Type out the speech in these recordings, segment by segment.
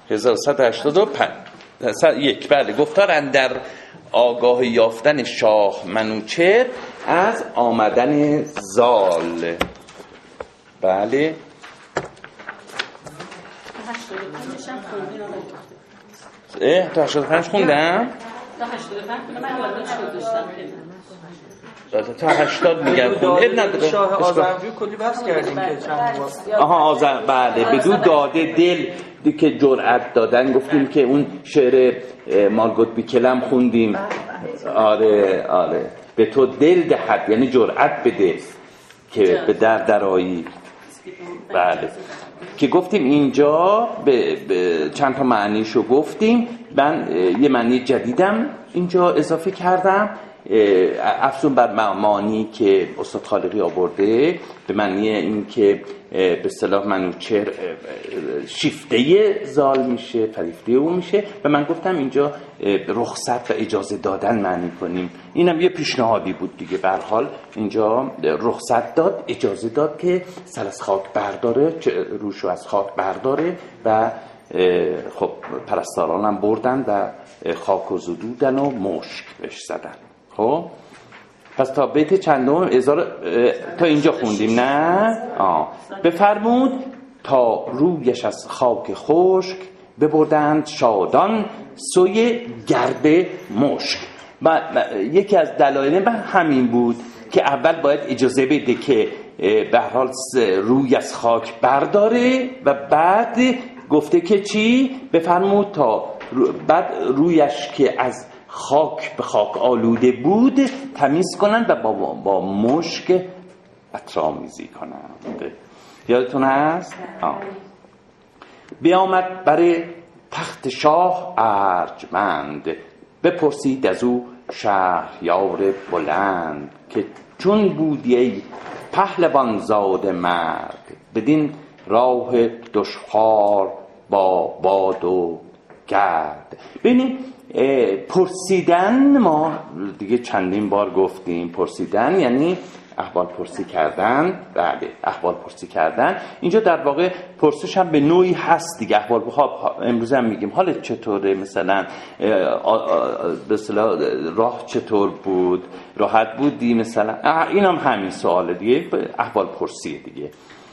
1185 بله. گفتار اندر آگاه یافتن شاه منوچهر از آمدن زال. بله 85 خوندم. تا 80 میگم خونده. شاه آذرنجو کلی بحث کردیم که چند بار. آها بله. بدون داده دل که جرأت دادن گفتیم که اون شعر مارگوت بیکلم خوندیم. آره به تو دل دهد یعنی جرأت بده که به درایی. بله که گفتیم اینجا به چند تا معنیشو گفتیم. من یه معنی جدیدم اینجا اضافه کردم افزون بر معانی که استاد خالقی آورده، به معنی این که به اصطلاح منوچهر شیفته زال میشه، فریفته او میشه و من گفتم اینجا رخصت و اجازه دادن معنی کنیم. اینم یه پیشنهادی بود دیگه. به هر حال اینجا رخصت داد، اجازه داد که سر از خاک برداره، روشو از خاک برداره و خب پرستاران هم بردن و خاک و زدودن و مشک بهش زدن. خب پس تا بیت چندم تا اینجا خوندیم نه؟ بفرمود تا رویش از خاک خشک ببردند شادان سوی گرد مشک. یکی از دلایل من همین بود که اول باید اجازه بده که به هر حال روی از خاک برداره و بعد گفته که چی؟ بفرمود تا بعد رویش که از خاک به خاک آلوده بود تمیز کنند و با مشک عطرآمیزی کنند. یادتون هست؟ بیامد برای تخت شاه ارجمند بپرسید از او شهریار بلند که چون بودی ای پهلوان زاده مرد بدین راه دشوار با باد و گرد. ببینید پرسیدن ما دیگه چندین بار گفتیم. پرسیدن یعنی احوال پرسی کردن. بله احوال پرسی کردن. اینجا در واقع پرسش هم به نوعی هست دیگه. احوال امروز هم میگیم حالت چطوره، مثلا مثلا راه چطور بود، راحت بودی، مثلا این هم همین سواله دیگه، احوال پرسی دیگه.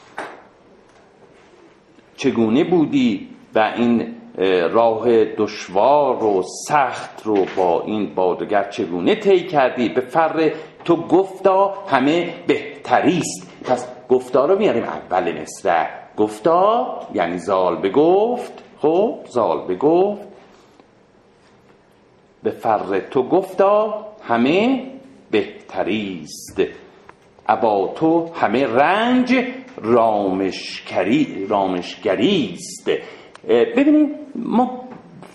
چگونه بودی و این راه دشوار و سخت رو با این بادگر چگونه طی کردی؟ به فر تو گفتا همه بهتریست. پس گفتا رو میاریم اول مصرع. گفتا یعنی زال بگفت. خب زال بگفت به فر تو گفتا همه بهتریست، ابا تو همه رنج رامشگریست. ببینید ما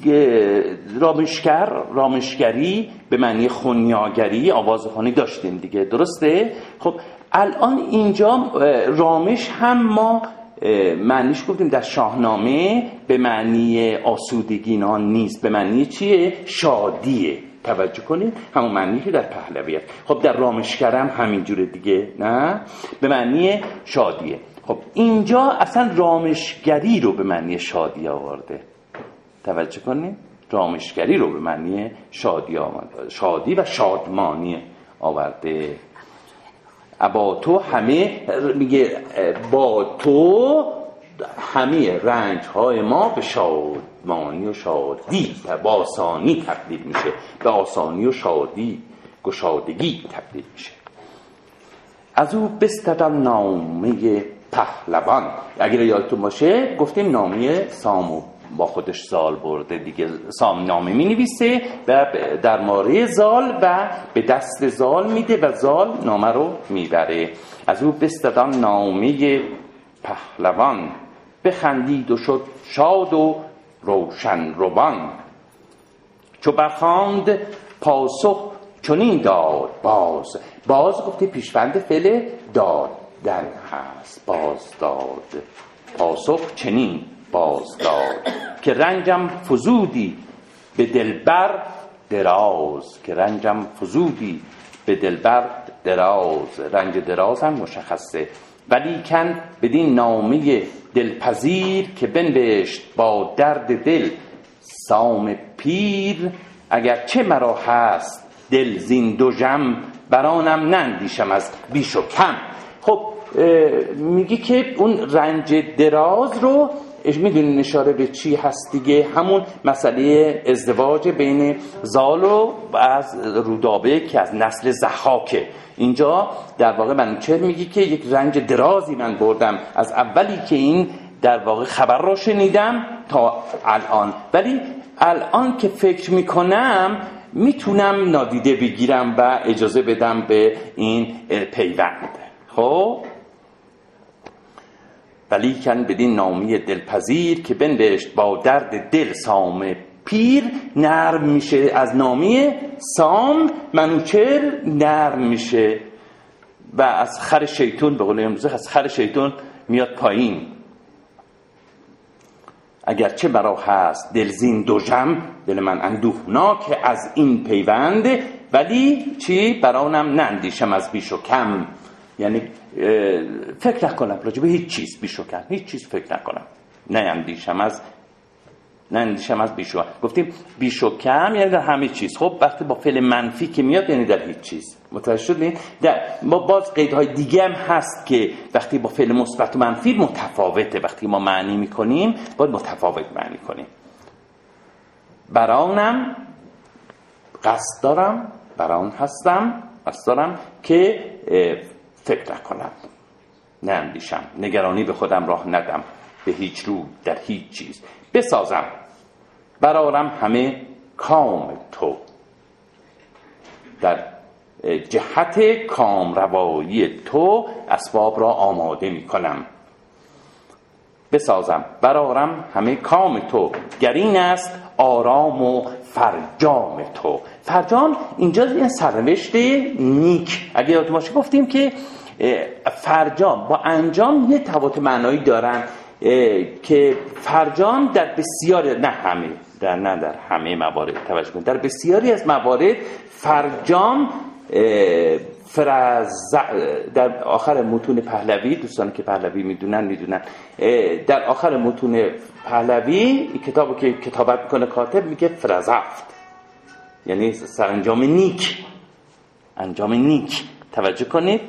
رامشگری به معنی خنیاگری، آوازخوانی داشتیم دیگه، درسته؟ خب الان اینجا رامش هم ما معنیش گفتیم در شاهنامه به معنی آسودگی نیست، به معنی چیه؟ شادیه. توجه کنید همون معنی که در پهلویت. خب در رامشگر هم همین جوره دیگه، نه؟ به معنی شادیه. خب اینجا اصلا رامشگری رو به معنی شادی آورده. توجه کنید رامشگری رو به معنی شادی و شادمانی آورده. با تو همه میگه با تو همه رنج های ما به شادمانی و شادی به آسانی تبدیل میشه، به آسانی و شادی گشادگی تبدیل میشه. از او بستدم نامه پهلوان. اگر یادتون باشه گفتیم نامه سامو با خودش زال برده دیگه. سام نامه می نویسه و در ماره زال و به دست زال میده و زال نامه رو میبره. از او بستدم نامه پهلوان بخندید و شد شاد و روشن روان. چو برخواند پاسخ چنین داد باز گفته پیشوند فعل دادن هست. باز داد پاسخ چنین باز داد که رنجم فزودی به دلبر دراز. که رنجم فزودی به دلبر دراز. رنج دراز هم مشخصه ولیکن بدین نامه دلپذیر که بنوشت با درد دل سام پیر، اگر چه مرا هست دل زین دو جم، برانم نندیشم از بیش و کم. خب میگی که اون رنج دراز رو میدونین اشاره به چی هست دیگه؟ همون مسئله ازدواج بین زال و از رودابه که از نسل ضحاکه. اینجا در واقع منوچهر میگی که یک رنج درازی من بردم از اولی که این در واقع خبر رو شنیدم تا الان، ولی الان که فکر میکنم میتونم نادیده بگیرم و اجازه بدم به این پیوند. خب ولیکن بدین نامی دلپذیر که بنوشت با درد دل سام پیر، نرم میشه از نامی سام منوچهر نرم میشه و از خر شیطون، به قول امروزه از خر شیطون میاد پایین. اگرچه برا هست دل زین دو جم، دل من اندوهناک از این پیوند، ولی چی؟ برانم نندیشم از بیش و کم، یعنی فکر نکنم راجع به هیچ چیز بیش و کم، هیچ چیز فکر نکنم، نندیشم از بیش و کم. گفتیم بیش و کم یعنی در همه چیز. خب وقتی با فعل منفی که میاد یعنی در هیچ چیز. متوجه شدین؟ ما باز قیدهای دیگه هم هست که وقتی با فعل مثبت و منفی متفاوته، وقتی ما معنی میکنیم باید متفاوت معنی کنیم. برانم قصد دارم، بران هستم، قصد دارم که فکر نکنم، نندیشم، نگرانی به خودم راه ندم به هیچ رو در هیچ چیز. بسازم برارم همه کام تو، در جهت کام روایی تو اسباب را آماده می کنم. بسازم برارم همه کام تو، گر این است آرام و فرجام تو. فرجام اینجا یه سرنوشت نیک. اگه یادتون باشه گفتیم که فرجام با انجام یه تفاوت معنایی دارن که فرجام در بسیاری، نه در همه موارد توجه کنید، در بسیاری از موارد فرجام در آخر متون پهلوی، دوستانی که پهلوی میدونن در آخر متون پهلوی کتابو که کتابت میکنه کاتب میگه فرزفت، یعنی سرانجام نیک، انجام نیک. توجه کنید،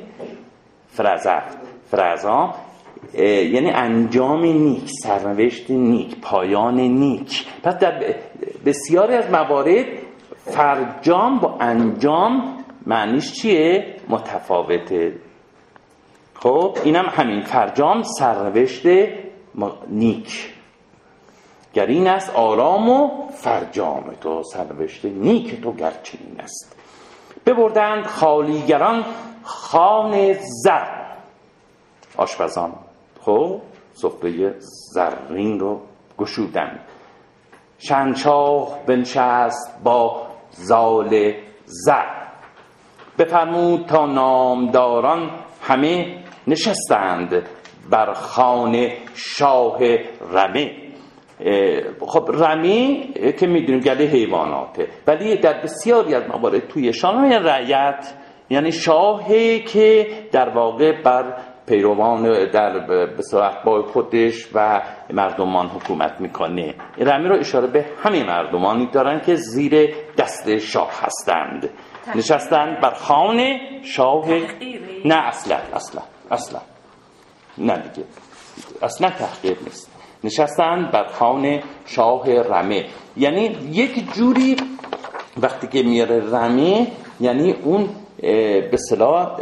فرزام یعنی انجام نیک، سرنوشت نیک، پایان نیک. پس در بسیاری از موارد فرجام با انجام معنیش چیه؟ متفاوته. خب اینم همین فرجام سرنوشت نیک. گر این است آرام و فرجام تو، سرنوشت نیک تو گرچین است. ببردند خالیگران خوان زر، آشپزان خب سفره زرین رو گشودند. شهنشاه بنشست با زال زر، بفرمود تا نامداران همه نشستند بر خوان شاه رمه. خب رمی که میدونیم گله حیواناته، ولی در بسیاری از موارد توی شاهنامه رعیت یعنی شاهی که در واقع بر پیروان در به صورت با خودش و مردمان حکومت میکنه. رمی رو اشاره به همه مردمانی دارن که زیر دست شاه هستند. نشستند بر خوان شاه، نه اصلا نه دیگه، اصلا تحقیر نیست. نشستند بر خوان شاه رمه، یعنی یک جوری وقتی که میاره رمه یعنی اون به اصطلاح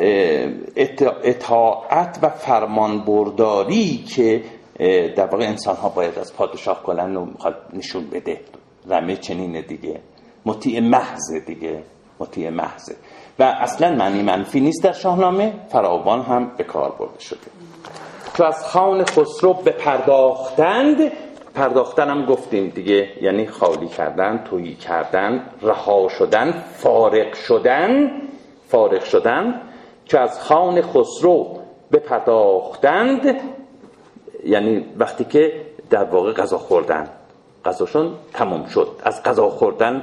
اطاعت و فرمانبرداری که در واقع انسان ها باید از پادشاه کنن و میخواد نشون بده. رمه چنینه دیگه، مطیع محض و اصلا معنی منفی نیست. در شاهنامه فراوان هم به کار برده شده. تو از خوان خسرو بپرداختند، پرداختن هم گفتیم دیگه، یعنی خالی کردن، تویی کردن، رها شدن، فارغ شدن. که از خوان خسرو بپرداختند یعنی وقتی که در واقع غذا خوردن، غذاشون تمام شد، از غذا خوردن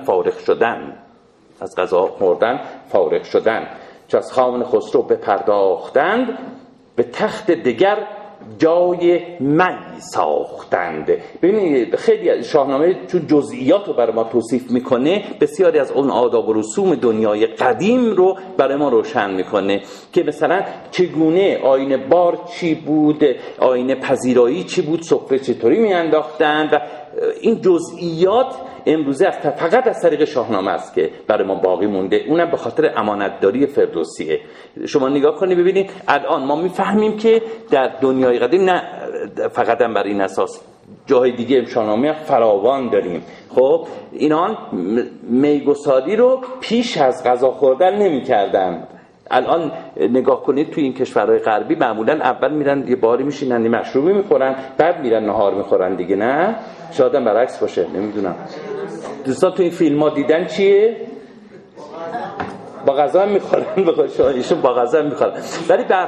فارغ شدن. که از خوان خسرو بپرداختند به تخت دگر جای می ساختند. ببینید خیلی شاهنامه چون جزئیات رو برای ما توصیف میکنه، بسیاری از اون آداب و رسوم دنیای قدیم رو برای ما روشن میکنه که مثلا چگونه آیین بار چی بود، آیین پذیرایی چی بود، سفره چطوری میانداختند و این جزئیات امروزه فقط از طریق شاهنامه است که برای ما باقی مونده، اونم به خاطر امانتداری فردوسیه. شما نگاه کنید ببینید الان ما میفهمیم که در دنیای قدیم نه فقط هم بر این اساس، جاهای دیگه شاهنامه فراوان داریم. خب اینان میگساری رو پیش از غذا خوردن نمی‌کردن. الان نگاه کنید توی این کشورهای غربی معمولا اول میرن یه باری میشینن یه مشروبی میخورن بعد میرن نهار میخورن دیگه، نه شاید هم برعکس باشه نمیدونم. دوستان توی این فیلم ها دیدن چیه؟ با غذا هم میخورن، ایشون با غذا هم میخورن. ولی به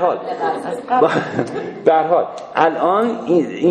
هر حال الان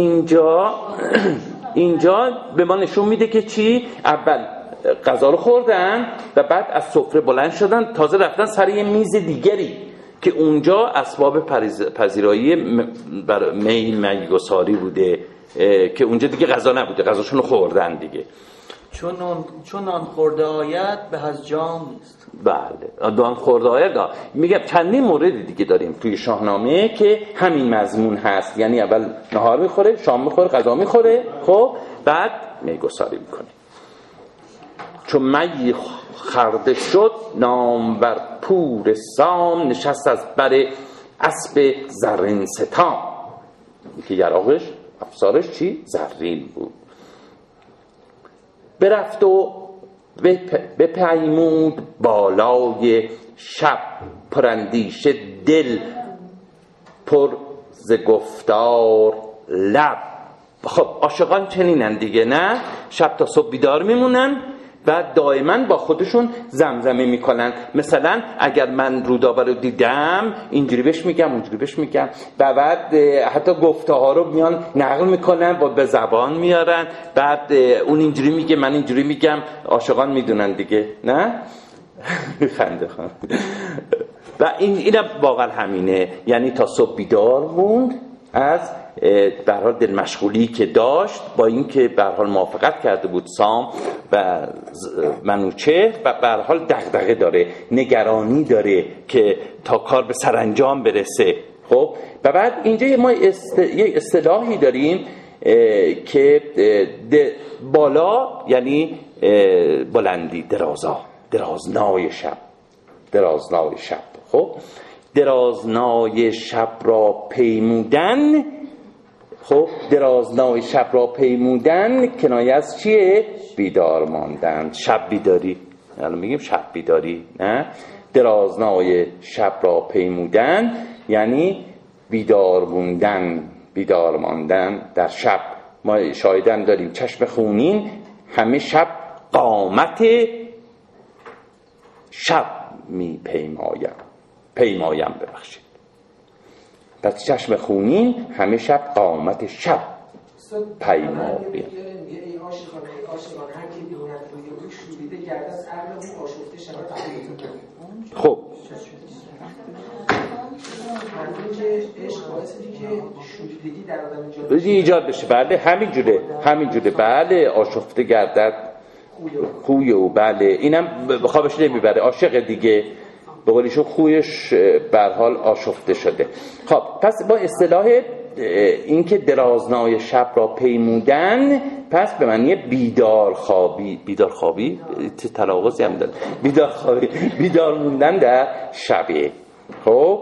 اینجا به ما نشون میده که چی؟ اول غذا رو خوردن و بعد از سفره بلند شدن، تازه رفتن سر یه میز دیگری که اونجا اسباب پذیرایی میگساری بوده که اونجا دیگه غذا نبوده، غذاشون رو خوردن دیگه. چون نان خورده آید به از جام نیست. بله نان خورده آید. میگم چندین مورد دیگه داریم توی شاهنامه که همین مضمون هست، یعنی اول نهار میخوره، شام میخوره، غذا میخوره، خب بعد میگساری میکنه. چون می خرده شد نامور پور سام، نشست از بر اسب زرین ستام، که یراقش افسارش چی؟ زرین بود. برفت و بپیمود بالای شب، پراندیشه دل پر ز گفتار لب. خب عاشقان چنینن دیگه، نه شب تا صبح بیدار میمونن و دائما با خودشون زمزمه میکنن. مثلا اگر من رودابه رو دیدم اینجوری بهش میگم، اونجوری بهش میگم، بعد حتی گفته ها رو میان نقل میکنن و به زبان میارن، بعد اون اینجوری میگه من اینجوری میگم. عاشقان میدونن دیگه، نه؟ خنده خان. و اینم واقعا همینه، یعنی تا صبح بیدار موند از به هر حال دل مشغولی که داشت با اینکه به هر حال موافقت کرده بود سام و منوچهر و به هر حال دغدغه داره، نگرانی داره که تا کار به سرانجام برسه. خب و بعد اینجا ما یک اصطلاحی داریم که بالا یعنی بلندی، درازنای شب. خب درازنای شب را پیمودن. خب درازنای شب را پیمودن کنایه از چیه؟ بیدار ماندن، شب بیداری. الان میگیم شب بیداری، نه؟ درازنای شب را پیمودن یعنی بیدار موندن، بیدار ماندن در شب. ما شاهدن داریم چشم خونین همه شب قامت شب می پیمایم ببخشید. پس چشم خونین همه شب قامت شب پیمایم. این عاشقان هر کی بیهوند روی او شوریده گرده از عقل او آشفته شود. خب عشق باعث میشه که شوریدگی در آدم ایجاد بشه. بله همینجوره. بله آشفته گردد خوی او. بله اینم خوابش نمیبره، عاشق دیگه، به قولیشون خویش به هر حال آشفته شده. خب پس با اصطلاح این که درازنای شب را پیمودن، پس به معنی بیدار خوابی چه تناقضی هم داره، بیدار موندن در شبه. خب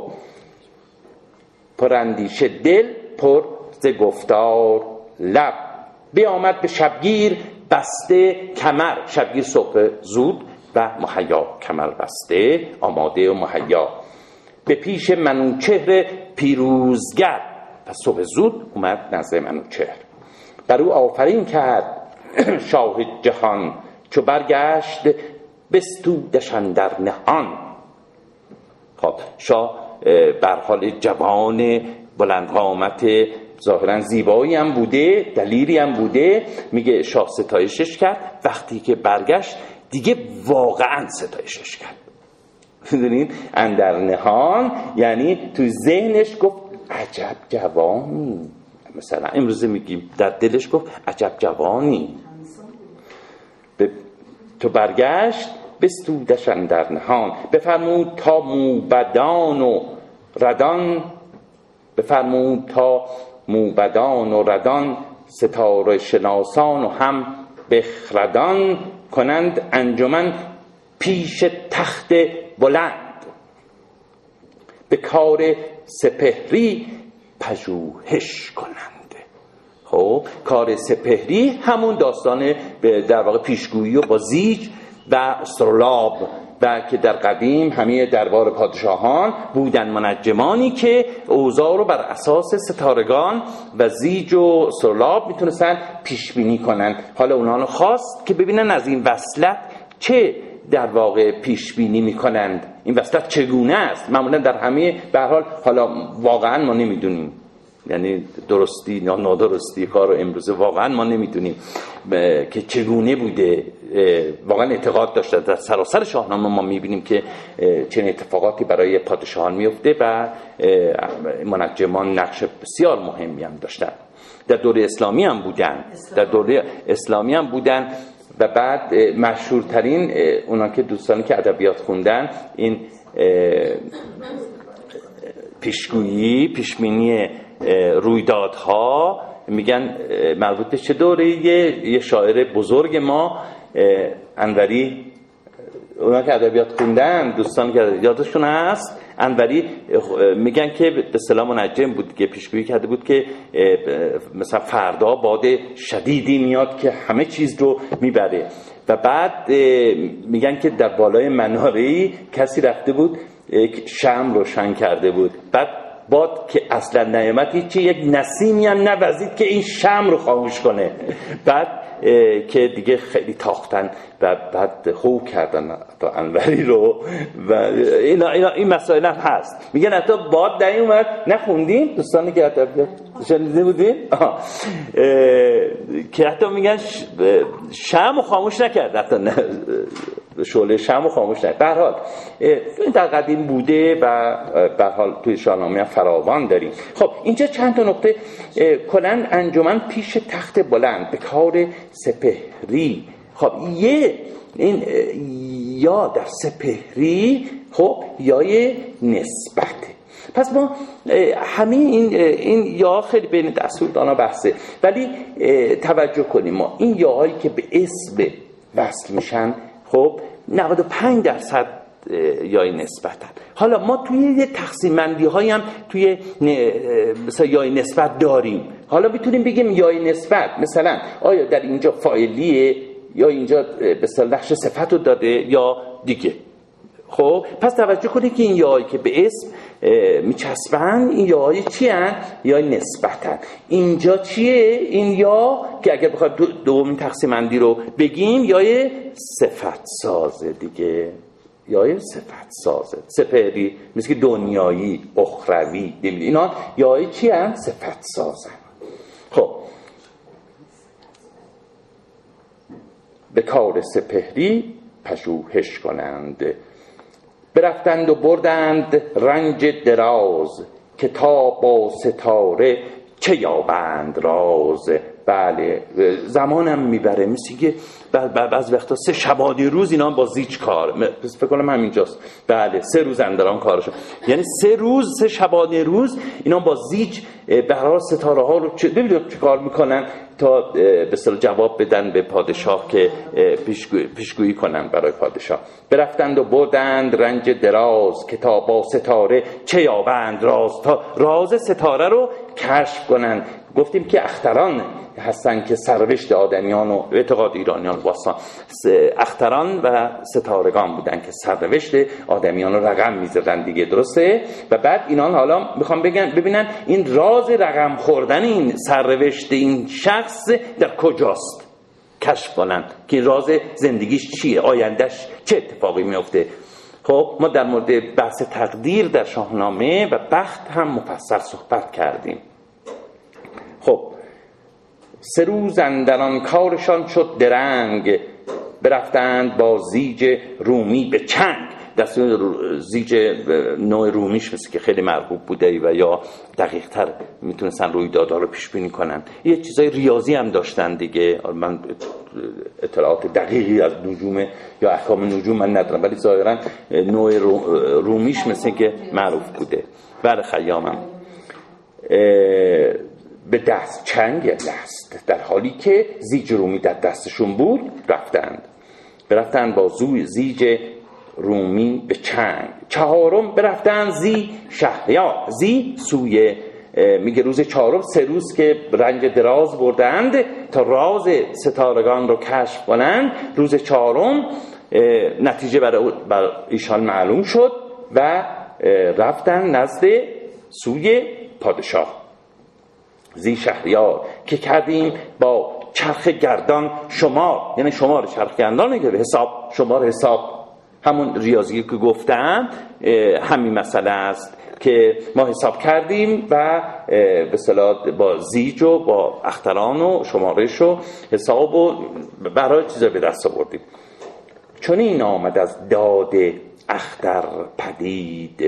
پراندیشه دل پر ز گفتار لب، بیامد به شبگیر بسته کمر. شبگیر صبح زود و مهیا، کمر بسته آماده و مهیا. به پیش منوچهر پیروزگر، پس صبح زود اومد نزد منوچهر. بر او آفرین کرد شاه جهان، چو برگشت بستودش اندر نهان. خب شاه بر حال جوان بلند قامت ظاهرا زیبایی هم بوده، دلیری هم بوده، میگه شاه ستایشش کرد. وقتی که برگشت دیگه واقعا ستایشش کرد. میدونین اندر نهان یعنی تو ذهنش گفت عجب جوانی، مثلا امروزه میگیم در دلش گفت عجب جوانی. تو برگشت بستودش اندر نهان، بفرمود تا موبدان و ردان، بفرمود تا موبدان و ردان، ستاره شناسان و هم بخردان، کنند انجمن پیش تخت بلند، به کار سپهری پژوهش کنند. خب کار سپهری همون داستان در واقع پیشگویی و با زیج و استرلاب و که در قدیم همه دربار پادشاهان بودن منجمانی که اوضاع رو بر اساس ستارگان و زیج و استرلاب میتونستن پیش بینی کنن. حالا اونها رو خواست که ببینن از این وصلت چه در واقع پیش بینی میکنند، این وصلت چگونه است. معمولا در همه به هر حال حالا واقعا ما نمیدونیم، یعنی درستی یا نادرستی کار رو امروزه واقعا ما نمیدونیم که چگونه بوده. واقعا اعتقاد داشته در سراسر شاهنامه ما میبینیم که چنین اتفاقاتی برای پادشاهان میفته و منجمان نقش بسیار مهمی هم داشتن. در دوره اسلامی هم بودن و بعد مشهورترین اونا که دوستانی که ادبیات خوندن این پیشبینی رویدادها میگن مربوط به چه دوره. یه شاعر بزرگ ما انوری، اونا که ادبیات خوندن دوستان که یادشون هست، انوری میگن که به اصطلاح منجم بود که پیشگویی کرده بود که مثلا فردا باد شدیدی میاد که همه چیز رو میبره و بعد میگن که در بالای مناره‌ای کسی رفته بود شمع روشن کرده بود، بعد باد که اصلا نیامد هیچی، یک نسیمی هم نوزید که این شمع رو خاموش کنه. بعد که دیگه خیلی تاختن و بعد خو کردن تا انوری رو و این مسائل هم هست. میگن حتی باد نیومد، نخوندین دوستانی که ادبیات شنیده بودین که حتی میگن شمع خاموش نکرد، حتی شعله شمع خاموش نکرد. به هر حال این در قدیم بوده و به هر حال توی شاهنامه فراوان داریم. خب اینجا چند تا نکته کنن انجمن پیش تخت بلند به کار سپهری. خب این یا در سپهری خب یای نسبته. پس ما همه این یا خیلی بین دستوردانا بحثه، ولی توجه کنیم ما این یاهایی که به اسم وصل میشن خب 95% یای نسبتن. حالا ما توی یه تقسیم بندی هایی هم توی مثلا یای نسبت داریم. حالا میتونیم بگیم یای نسبت مثلا آیا در اینجا فاعلیه یا اینجا به اصطلاح نقش صفت رو داده یا دیگه. خب پس توجه کنید که این یایی که به اسم میچسبن این یایی چی هن؟ یای نسبتن. اینجا چیه؟ این یا که اگر بخوایم دومین تقسیم بندی رو بگیم یای صفت سازه دیگه، یای صفت سازه. سپهری مثل که دنیایی، اخروی، اینا یای چی هن؟ صفت سازن. خب به کار سپهری پژوهش کنند، برفتند و بردند رنج دراز، که تا با ستاره چه یابند راز. بله زمانم میبره، مثل که بعض وقتا 3 شبانه روز اینا با زیج کار، فکر کنم همینجاست. بله 3 روز اندران کارشون، یعنی 3 شبانه روز اینا با زیج به هر حال ستاره ها رو ببینید چه کار میکنن تا به اصطلاح جواب بدن به پادشاه که پیشگویی کنن برای پادشاه. برفتند و بردند رنج دراز، که تا با ستاره چه یابند راز. تا راز ستاره رو کشف کنن. گفتیم که اختران هستن که سرنوشت آدمیان و اعتقاد ایرانیان باستان اختران و ستارگان بودن که سرنوشت آدمیان رو رقم می‌زدن دیگه، درسته؟ و بعد اینان حالا میخوام ببینن این راز رقم خوردن این سرنوشت این شخص در کجاست، کشف کنن که راز زندگیش چیه، آیندهش چه اتفاقی میفته. خب ما در مورد بحث تقدیر در شاهنامه و بخت هم مفصل صحبت کردیم. خب 3 روز اندران کارشان شد درنگ، برفتند با زیج رومی به چنگ. دستور زیج نوع رومیش مثل که خیلی مرغوب بوده و یا دقیق تر میتونستن رویدادها رو پیش بینی کنن. یه چیزای ریاضی هم داشتن دیگه. من اطلاعات دقیقی از نجوم یا احکام نجوم من ندارم، ولی ظاهرا نوع رومیش مثل که معروف بوده. بله خیامم به دست چنگ دست، در حالی که زیج رومی در دستشون بود برفتند با زیج رومی به چنگ. چهارم برفتند زی شهریار، زی سوی میگه روز چهارم 3 روز که رنج دراز بردند تا راز ستارگان رو کشف کنند. روز چهارم نتیجه بر ایشان معلوم شد و رفتن نزد سوی پادشاه. زی شهریار که کردیم با چرخ گردان شمار، یعنی شمار چرخ گردان که حساب، شمار حساب همون ریاضی که گفتم همین مسئله است که ما حساب کردیم و به اصطلاح با زیج و با اختران و شمارش و حساب و برای چیزا به دست آوردیم. چون این آمد از داد اختر پدید،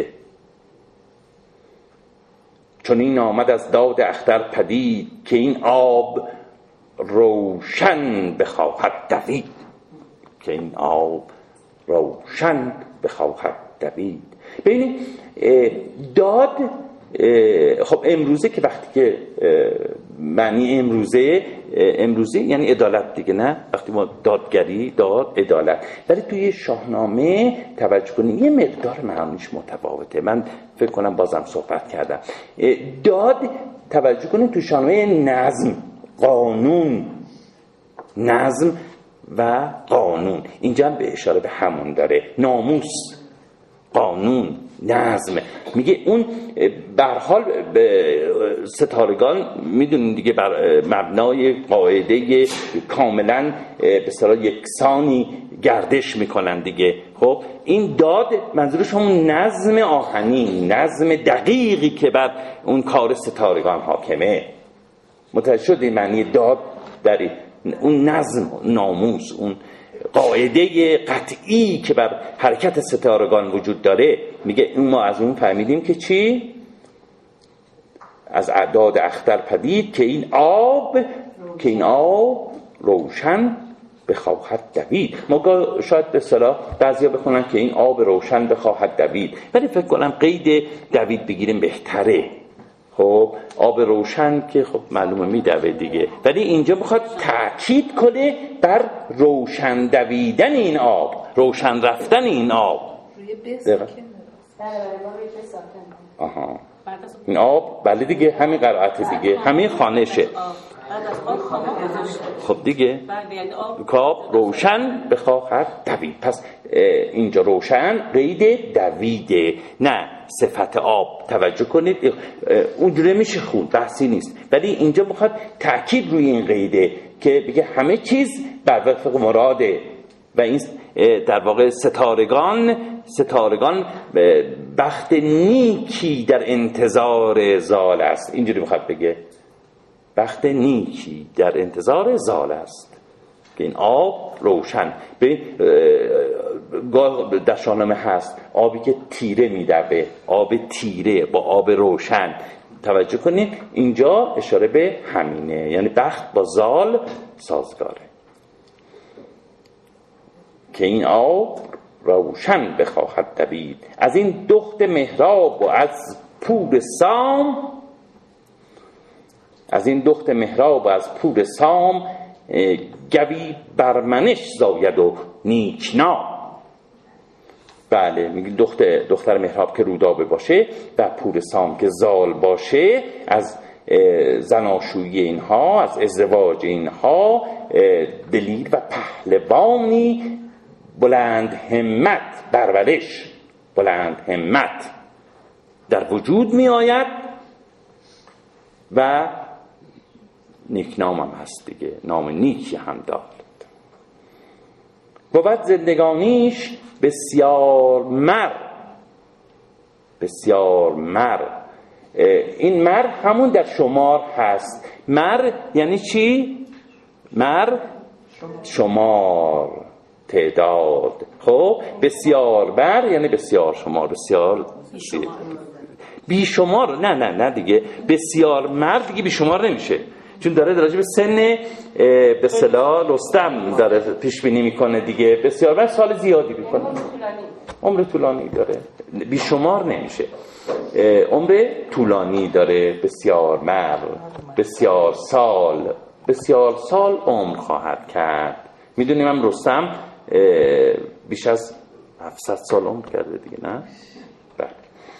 چون این آمد از داد اختر پدید که این آب روشن بخواهد دوید، که این آب روشن بخواهد دوید. ببینید داد، خب امروزه که وقتی که معنی امروزه یعنی عدالت دیگه، نه وقتی ما دادگری، داد، عدالت. ولی توی شاهنامه توجه کنید یه مقدار معنیش متفاوته. من فکر کنم بازم صحبت کردم. داد توجه کنید تو شاهنامه نظم، قانون، نظم و قانون، اینجا به اشاره به همون داره. ناموس، قانون، نظم. میگه اون به هر حال ستارگان میدونین دیگه بر مبنای قاعده کاملا به اصطلاح یکسانی گردش میکنن دیگه. خب این داد منظورش همون نظم آهنی، نظم دقیقی که بر اون کار ستارگان حاکمه. متوجه شدی معنی داد در اون نظم، ناموس، اون قاعده قطعی که بر حرکت ستارگان وجود داره. میگه ما از اون فهمیدیم که چی؟ از اعداد اختر پدید که این آب روشن بخواهد دوید. ما شاید به اصطلاح بعضیا بخونن که این آب روشن بخواهد دوید، ولی فکر کنم قید دوید بگیریم بهتره. خب آب روشن که خب معلومه میدوه دیگه، ولی اینجا بخواد تأکید کنه بر روشن دویدن این آب، روشن رفتن این آب. روی بسکه آها این آب، بله دیگه همین قرائت دیگه، همین خانشه. خب دیگه کاب روشن بخواهد دوید. پس اینجا روشن قید دویده، نه صفت آب. توجه کنید اونجوری میشه خون، بحثی نیست، ولی اینجا میخواد تأکید روی این قیده که بگه همه چیز بر وفق مراده. و این در واقع ستارگان بخت نیکی در انتظار زال است. اینجوری میخواد بگه بخت نیکی در انتظار زال است که این آب روشن. به در شاهنامه هست آبی که تیره میدوه، آب تیره با آب روشن. توجه کنید اینجا اشاره به همینه، یعنی بخت با زال سازگاره که این آب روشن بخواهد دوید. از این دخت مهراب و از پور سام، از این دخت مهراب و از پور سام گوی برمنش زاید و نیکنا. بله میگه دختر مهراب که رودابه باشه و پور سام که زال باشه، از زناشویی اینها، از ازدواج اینها دلیر و پهلوانی بلند همت، برورش بلند همت در وجود می آید و نیکنام هم هست دیگه، نام نیکی هم دارد. بود زندگانیش بسیار مر. این مر همون در شمار هست. مر یعنی چی؟ مر شمار. تعداد. خب بسیار بر یعنی بسیار شمار، بسیار بیشمار. نه دیگه بسیار مرد دیگه بیشمار نمیشه، چون داره راجع به سن به اصطلاح رستم داره پیش بینی میکنه دیگه. بسیار بر سال زیادی میکنه، عمر طولانی داره، بیشمار نمیشه، عمر طولانی داره. بسیار مرد، بسیار سال عمر خواهد کرد. میدونیم هم رستم بیش از 700 سال عمر کرده دیگه، نه؟ بله.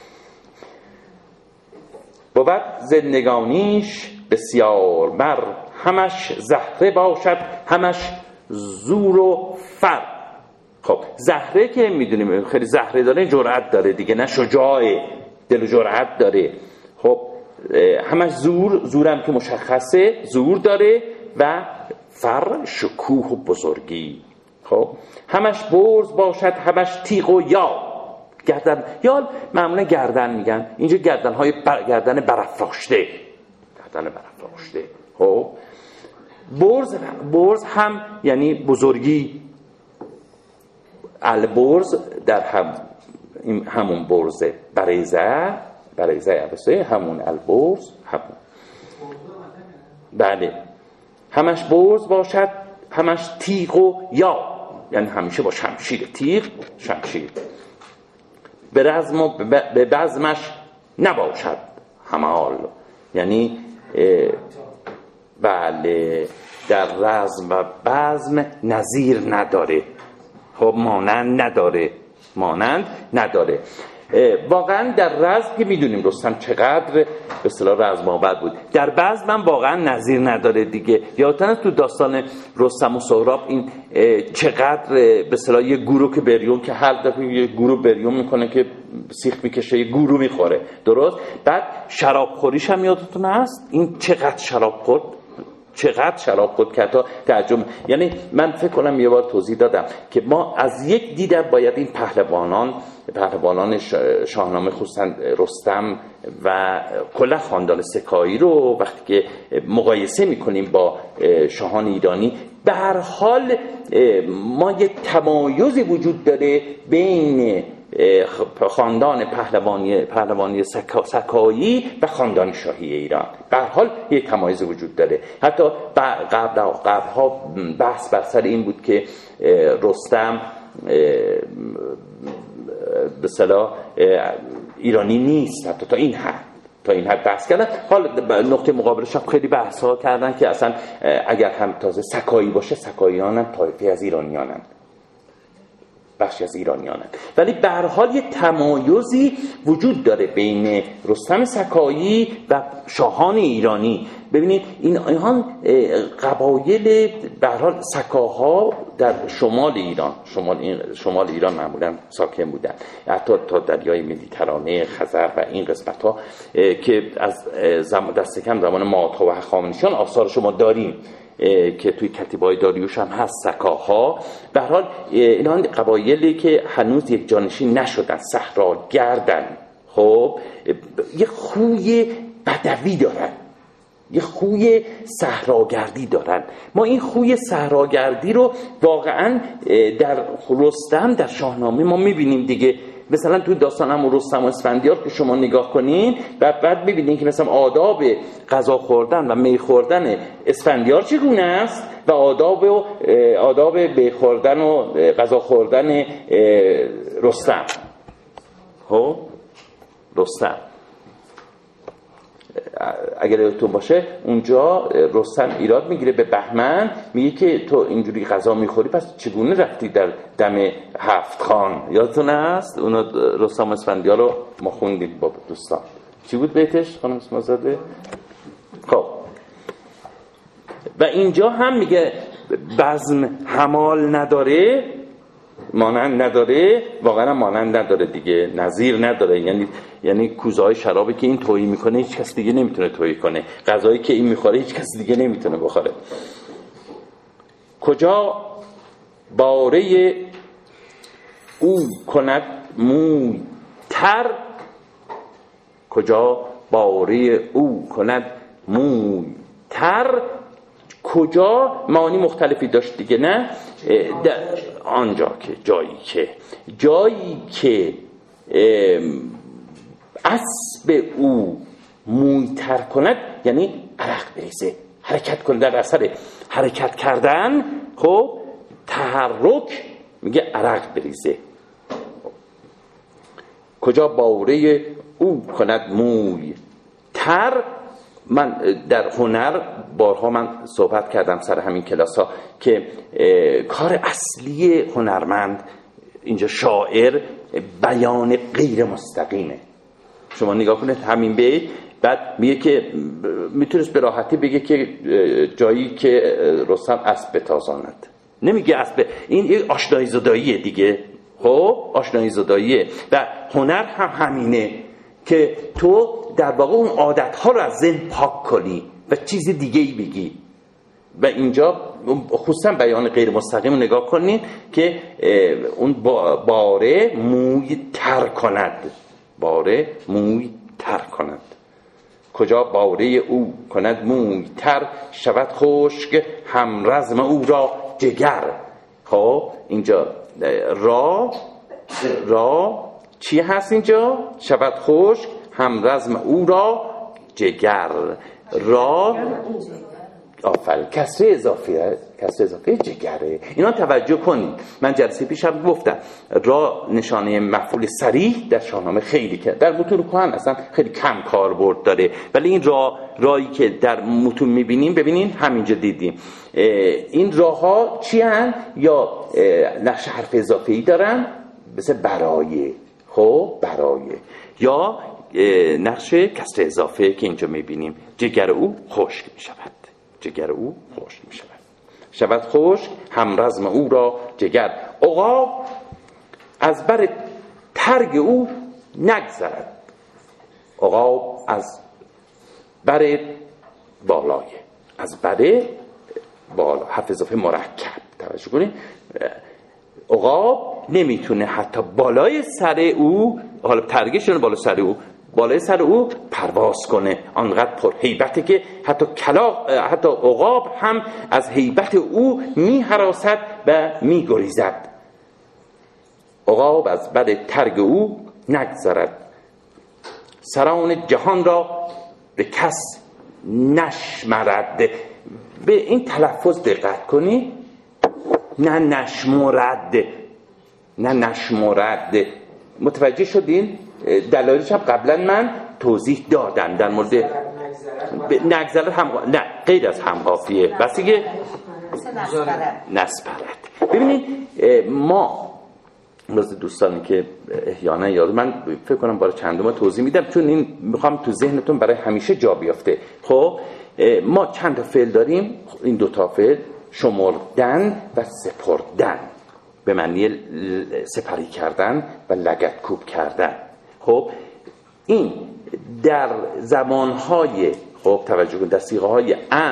بود زندگانیش بسیار بر، همش زهره باشد همش زور و فر. خب زهره که میدونیم خیلی زهره داره، جرأت داره دیگه، نه شجاعه، دل و جرأت داره. خب همش زورم که مشخصه، زور داره، و فر شکوه و بزرگی. خب همش برز باشد همش تیغ و یال. گردن یال معمولا گردن میگن، اینجا گردن برافراشته. خب برز هم یعنی بزرگی. البرز در همون برزه، بریزه عبسه همون البرز همون. بله. همش برز باشد همش تیغ و یا، یعنی همیشه با شمشیر، تیغ شمشیر. به بزمش نباشد همال، یعنی بله در رزم و بزم نظیر نداره. خب مانند نداره. واقعا در رزم که میدونیم رستم چقدر به اصطلاح رزم‌آور بود، در بزم هم واقعا نظیر نداره دیگه. یادتونه تو داستان رستم و سهراب این چقدر به اصطلاح یه گورو که بریون که هر دفعه یه گورو بریون میکنه که سیخ میکشه، یه گورو میخوره، درست؟ بعد شراب خوریش هم یادتون هست، این چقدر شراب خورد که حتی تعجب. یعنی من فکر کنم یه بار توضیح دادم که ما از یک دیدن باید این پهلوانان شاهنامه، خصوصا رستم و کلا خاندان سکایی رو وقتی که مقایسه میکنیم با شاهان ایرانی، به هر حال ما یک تمایزی وجود داره بین خاندان پهلوانی سکایی و خاندان شاهی ایران. به هر حال یک تمایز وجود داره. حتی قبلها بحث بر سر این بود که رستم به اصطلاح ایرانی نیست، حتی تا این حد بحث کردن. حالا نقطه مقابلش هم خیلی بحث ها کردن که اصلا اگر هم تازه سکایی باشه، سکاییان هم طایفه از ایرانیانن، بخشی از ایرانیانن. ولی به هر حال یه تمایزی وجود داره بین رستم سکایی و شاهان ایرانی. ببینید اینها قبایل به هر حال سکاها در شمال ایران معمولا ساکن بودن، حتی تا دریای مدیترانه، خزر و این قسمت ها که از دست کم زمان ماتا و هخامنشیان آثار شما داریم که توی کتیبه‌های داریوش هم هست، سکاها. به هر حال اینا قبایلی که هنوز یک جانشین نشدن، صحراگردن. خب یه خوی بدوی دارن، یه خوی صحراگردی دارن. ما این خوی صحراگردی رو واقعا در رستم، در شاهنامه ما میبینیم دیگه. مثلا تو داستان هم رستم و اسفندیار که شما نگاه کنین و بعد ببینین که مثلا آداب غذا خوردن و می خوردن اسفندیار چگونه است و آداب می خوردن و غذا خوردن رستم. رستم اگر یادتون باشه اونجا رستم ایراد میگیره به بهمن، میگه که تو اینجوری غذا میخوری پس چگونه رفتی در دم هفت خان؟ یادتون هست؟ اونا رستم اسفندیار رو ما خوندیم با دوستان. چی بود بیتش خانم اسمازاده؟ خب و اینجا هم میگه بزم همال نداره، مانند نداره، واقعا مانند نداره دیگه، نظیر نداره. یعنی کوزه‌های شرابی که این تویی میکنه هیچ کس دیگه نمیتونه تویی کنه، غذایی که این میخوره هیچ کس دیگه نمیتونه بخوره. کجا باره او کند موی تر، کجا باره او کند موی تر. کجا معانی مختلفی داشت دیگه، نه؟ آنجا که جایی که اسب او موی تر کند، یعنی عرق بریزه، حرکت کند. در اثر حرکت کردن خب تحرک میگه عرق بریزه. کجا باره او کند موی تر. من در هنر بارها من صحبت کردم سر همین کلاس ها که کار اصلی هنرمند اینجا شاعر بیان غیر مستقیمه. شما نگاه کنید همین بیت، بعد میگه که میتونست به راحتی بگه که جایی که رستم اسب بتازاند، نمیگه اسب. این آشنایی زداییه دیگه. خب آشنایی زداییه و هنر هم همینه که تو در واقع اون عادت‌ها رو از ذهن پاک کنی و چیز دیگه‌ای بگی. و اینجا خصوصا بیان غیر مستقیم رو نگاه کنید که اون باره موی تر کند، باره موی تر کند. کجا باره او کند موی تر، شود خشک همرزم او را جگر. خب اینجا را چی هست اینجا؟ شود خشک همرزم او را جگر. را آفرین، کسره اضافه جگره. اینا توجه کنید. من جلسه پیشم گفتم را نشانه مفعول صریح در شاهنامه خیلی که در متون کهن اصلا خیلی کم کاربرد داره، ولی این رایی که در متون میبینیم، ببینین همینجا دیدیم این راها چی هن؟ یا نقش حرف اضافه‌ای دارن مثل برای، خب برای، یا نقش کسر اضافه که اینجا میبینیم. جگر او خشک میشود، جگر او خشک میشود، شود خشک همرزم او را جگر. عقاب از بر ترگ او نگذرد. عقاب از بر بالای، از بر بالا، حرف اضافه مرکب. توجه کنید عقاب نمیتونه حتی بالای سر او، حالا ترگشون بالای سر او پرواز کنه. آنقدر پر هیبته که حتی عقاب هم از هیبت او می‌هراسد و می‌گریزد. عقاب از بر ترگ او نگذرد، سران جهان را به کس نشمرد. به این تلفظ دقت کنی، نه نشمرد. متوجه شدین؟ دلایلش هم قبلا من توضیح دادم در مورد نگذرد هم، نه غیر از همقافیه، بس که نسپرد. ببینید ما دوستانی که احیانا یاد، من فکر کنم برای چندم توضیح میدم چون این میخوام تو ذهنتون برای همیشه جا بیافته. خب ما چند تا فعل داریم، این دو تا فعل شمردن و سپردن، به معنی سپری کردن و لگدکوب کردن. خب این در زمانهای، خب توجه کن، در صیغه‌های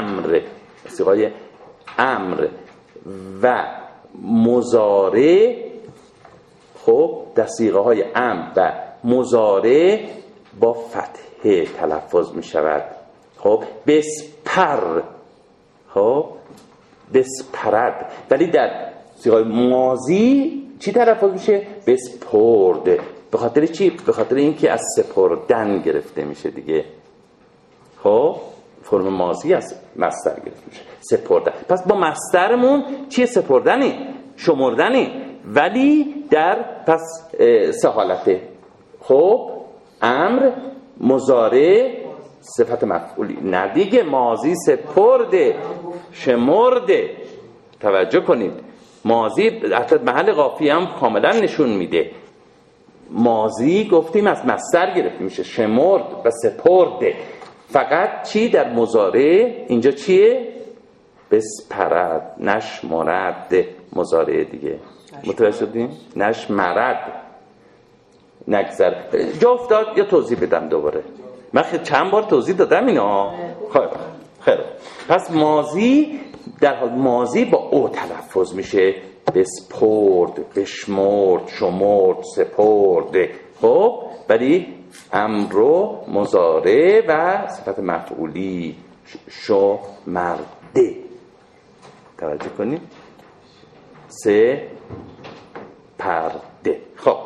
امر و مضارع، خب در صیغه‌های امر و مضارع با فتحه تلفظ می شود. خب بسپر، خب بسپرد. ولی در صیغه ماضی چی تلفظ میشه؟ بسپرد. به خاطر چی؟ به خاطر اینکه از سپردن گرفته میشه دیگه. خب فرم ماضی از مصدر گرفته میشه، سپردن. پس با مصدرمون چیه؟ سپردنی، شمردنی، ولی در پس سه حالته. خب امر، مضارع، صفت مفعولی، نه دیگه ماضی سپرده، شمرده. توجه کنید ماضی حتی محل قافیه هم کاملا نشون میده. ماضی گفتیم از مصدر گرفته میشه، شمرد و سپرده. فقط چی در مضارع اینجا چیه؟ بسپرد، نشمرد. مضارع دیگه متوجه شدین؟ نشمرد، نگذر. جا افتاد یا توضیح بدم دوباره؟ من چند بار توضیح دادم اینا. خیلی پس ماضی در حال ماضی با او تلفظ میشه، بسپرد، بشمرد، شمرد، سپرد. خب ولی امر و مضارع و صفت مفعولی شمرده. توجه کنید. 3 پرده. خب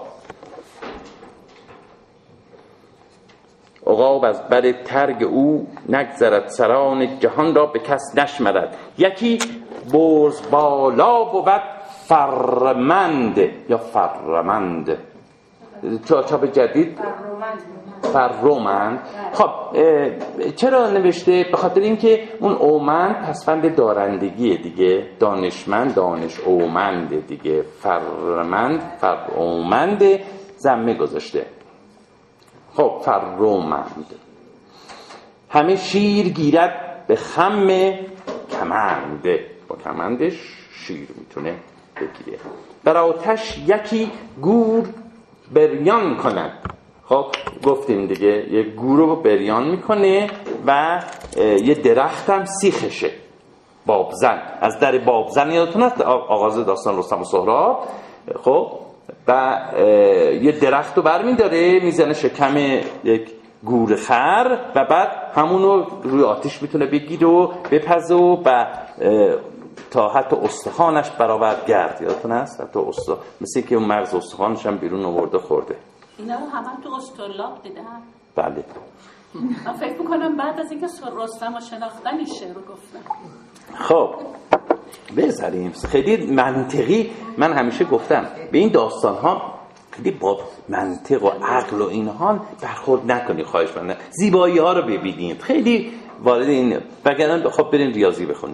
عقاب از بر ترگ او نگذرد، سران جهان را به کس نشمرد. یکی برز بالا بود فرمند یا فرمند، چاپ جدید فرمند. خب چرا نوشته؟ به خاطر اینکه اون اومند پسفند دارندگیه دیگه، دانشمند دانش اومند دیگه، فرمند فرمند ضمه گذاشته. خب فرمند همه شیر گیرد به خم کمند، با کمندش شیر میتونه بگیره. بر آتش یکی گور بریان کند. خب گفتیم دیگه یه گور رو بریان میکنه و یه درخت هم سیخشه. بابزن، از در بابزن یادتون هست آغاز داستان رستم و سهراب. خب و یه درخت رو برمی داره میزنه شکم یک گور خر و بعد همونو روی آتش میتونه بگیره و بپزه و تا حتی استخوانش برابر گرد. یادتون هست؟ حتی مثل که اون مغز استخوانش هم بیرون آورده خورده. اینا رو همه تو استرلاب دیدن؟ بله. من فکر میکنم بعد از اینکه رستم رو شناختن این شعر رو گفتن. خب بذاریم خیلی منطقی. من همیشه گفتم به این داستان ها خیلی با منطق و عقل و اینها برخورد نکنید، خواهش می‌کنم. زیبایی ها رو ببینید، خیلی وارد این وگرنه خب برین ریاضی بخونید.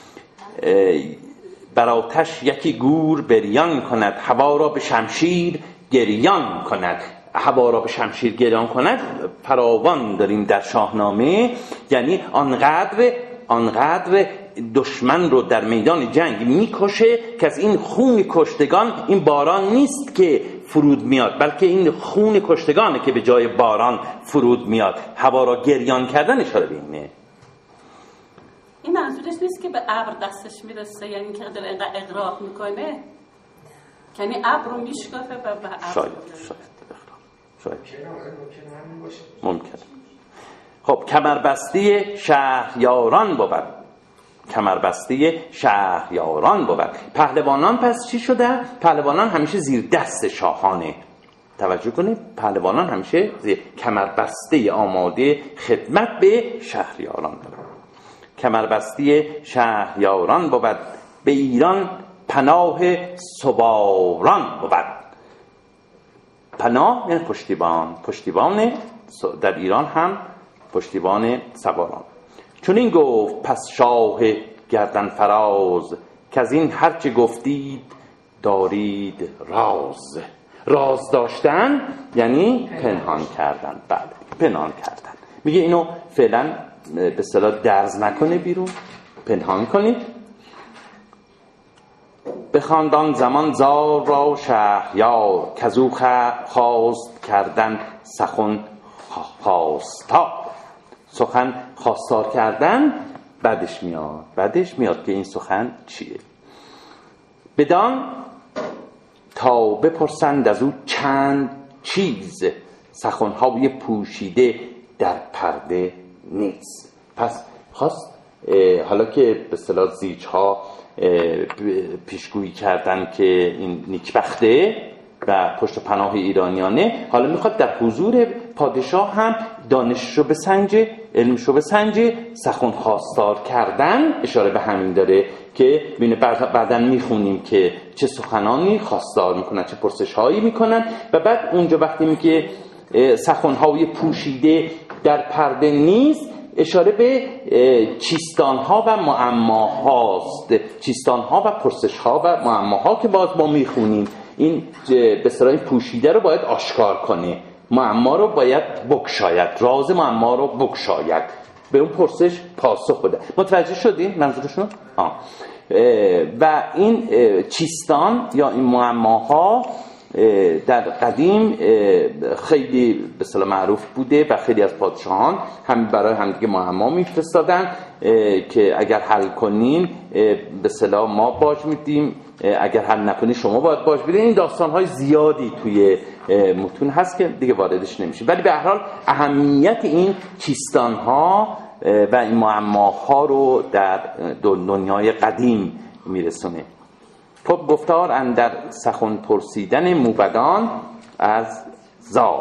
بر آتش یکی گور بریان کند، هوا را به شمشیر گریان کند. هوا را به شمشیر گریان کند فراوان داریم در شاهنامه، یعنی آنقدر دشمن رو در میدان جنگ میکشه که از این خون کشتگان این باران نیست که فرود میاد، بلکه این خون کشتگانه که به جای باران فرود میاد. هوا را گریان کردن اشاره به اینه. این منظورش نیست که به ابر دستش میرسه، یعنی که دل اینقدر اغراق میکنه، یعنی ابر رو میشکافه و به ابر شاید ممکن. خب کمربستی شهریاران بود. کمربستی شهریاران بود. پهلوانان پس چی شده؟ پهلوانان همیشه زیر دست شاهانه. توجه کنید، پهلوانان همیشه زیر کمربسته آماده خدمت به شهریاران بود. کمربستی شهریاران بود. به ایران پناه سواران بود. پناه یعنی پشتیبان در ایران هم پشتیبان سواران. چون این گفت پس شاه گردن فراز، که از این هرچه گفتید دارید راز داشتن یعنی پنهان کردن. بله پنهان کردن. میگه اینو فعلا به اصطلاح درز نکنه بیرون، پنهان کنید. به خاندان زمان زار را شهریار، کزو خواست کردن سخن خواستار. سخن خواستار کردن بعدش میاد که این سخن چیه. بدان تا بپرسند از او چند چیز، سخنهای پوشیده در پرده نیست. پس خواست حالا که به اصطلاح زیج‌ها پیشگویی کردن که این نیکبخته و پشت پناه ایرانیانه، حالا میخواد در حضور پادشاه هم دانششو بسنجه، علمشو بسنجه. سخن خواستار کردن اشاره به همین داره که بعداً میخونیم که چه سخنانی خواستار میکنن، چه پرسشهایی میکنن. و بعد اونجا وقتی میگه سخنهای پوشیده در پرده نیست، اشاره به چیستانها و معماهاست. چیستانها و پرسشها و معماها که باز ما میخونیم. این به اصطلاح پوشیده رو باید آشکار کنه، معما رو باید بگشاید، راز معما رو بگشاید، به اون پرسش پاسخ بده. متوجه شدین منظورشون؟ و این چیستان یا این معماها در قدیم خیلی به اصطلاح معروف بوده و خیلی از پادشاهان هم برای همدیگه معما میفرستادن که اگر حل کنین به اصطلاح ما باج میدیم، اگر حل نکنین شما باید باج بدین. این داستان‌های زیادی توی متون هست که دیگه واردش نمیشه، ولی به هر حال اهمیت این چیستان‌ها و این معماها رو در دنیای قدیم میرسونه. خب گفتار اندر سخن پرسیدن موبدان از زال.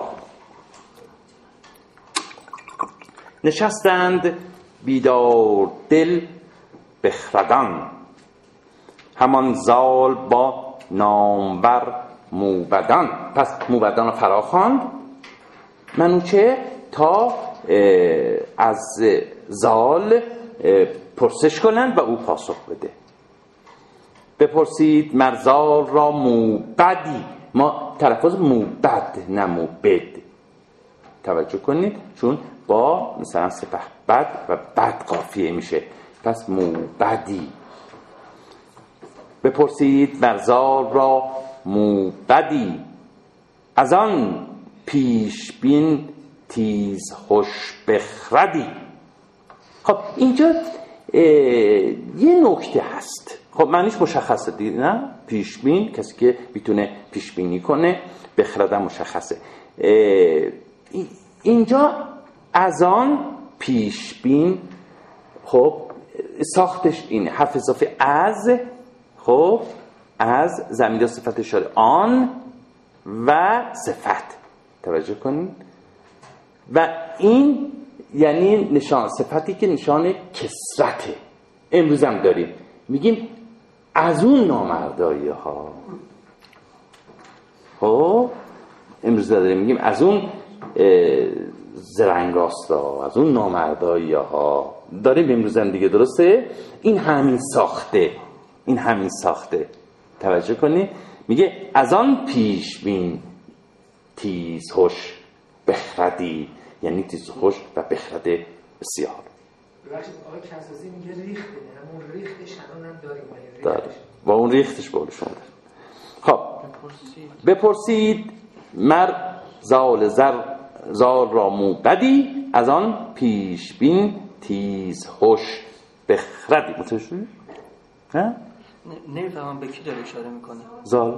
نشستند بیدار دل بخردان، همان زال با نامور موبدان. پس موبدان رو فراخواند منوچهر تا از زال پرسش کنند و او پاسخ بده. بپرسید مرزال را موبدی، ما تلفظ موبد نه موبد توجه کنید، چون با مثلا سپه بد و بد قافیه میشه، پس موبدی. بپرسید مرزال را موبدی، از آن پیش بین تیز خوش بخردی. خب اینجا یه نکته هست، خب معنیش مشخصه دیگه نه؟ پیش بین، کسی که میتونه پیش بینی کنه، بخردن مشخصه. اینجا از آن پیش بین، خب ساختش اینه، حرف اضافه از، خب از ضمیر صفت اشاره آن و صفت توجه کنید، و این یعنی نشان صفتی که نشان کثرته. امروز هم داریم میگیم از اون نامردایی ها، خب امروز داریم میگیم از اون زرنگاستا، از اون نامردایی ها داریم امروز هم دیگه، درسته؟ این همین ساخته، این همین ساخته توجه کنید. میگه از آن پیش بین تیز خوش بخردی، یعنی تیز خوش و بخرده بسیار. آقای کسازی میگه ریخته، همون ریختش هم داریم و اون ریختش بقول شما داریم. خب بپرسید مر زال زال را موبدی، از آن پیش بین تیز خوش بخردی. متوجه شدید؟ نه؟ نمیفهمم به کی داره اشاره میکنه. زال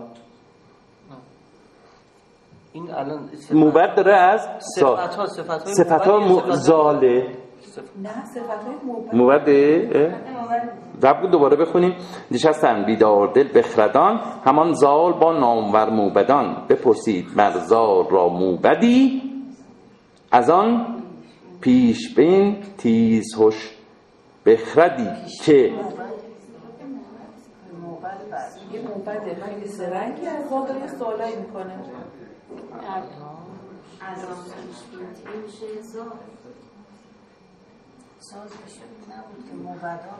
این الان موبد داره از صفت‌های زاله، نه صفت‌های موبده. ضبط دوباره بخونیم. نشستن بیدار دل بخردان، همان زال با نامور موبدان. بپرسید مر زال را موبدی، از آن پیش بین تیز هوش بخردی. که یه موبده من یه سرنگی از زال داره سوالایی میکنه. از آن پیش بین میشه زال ساز بشه، نبود که موبدان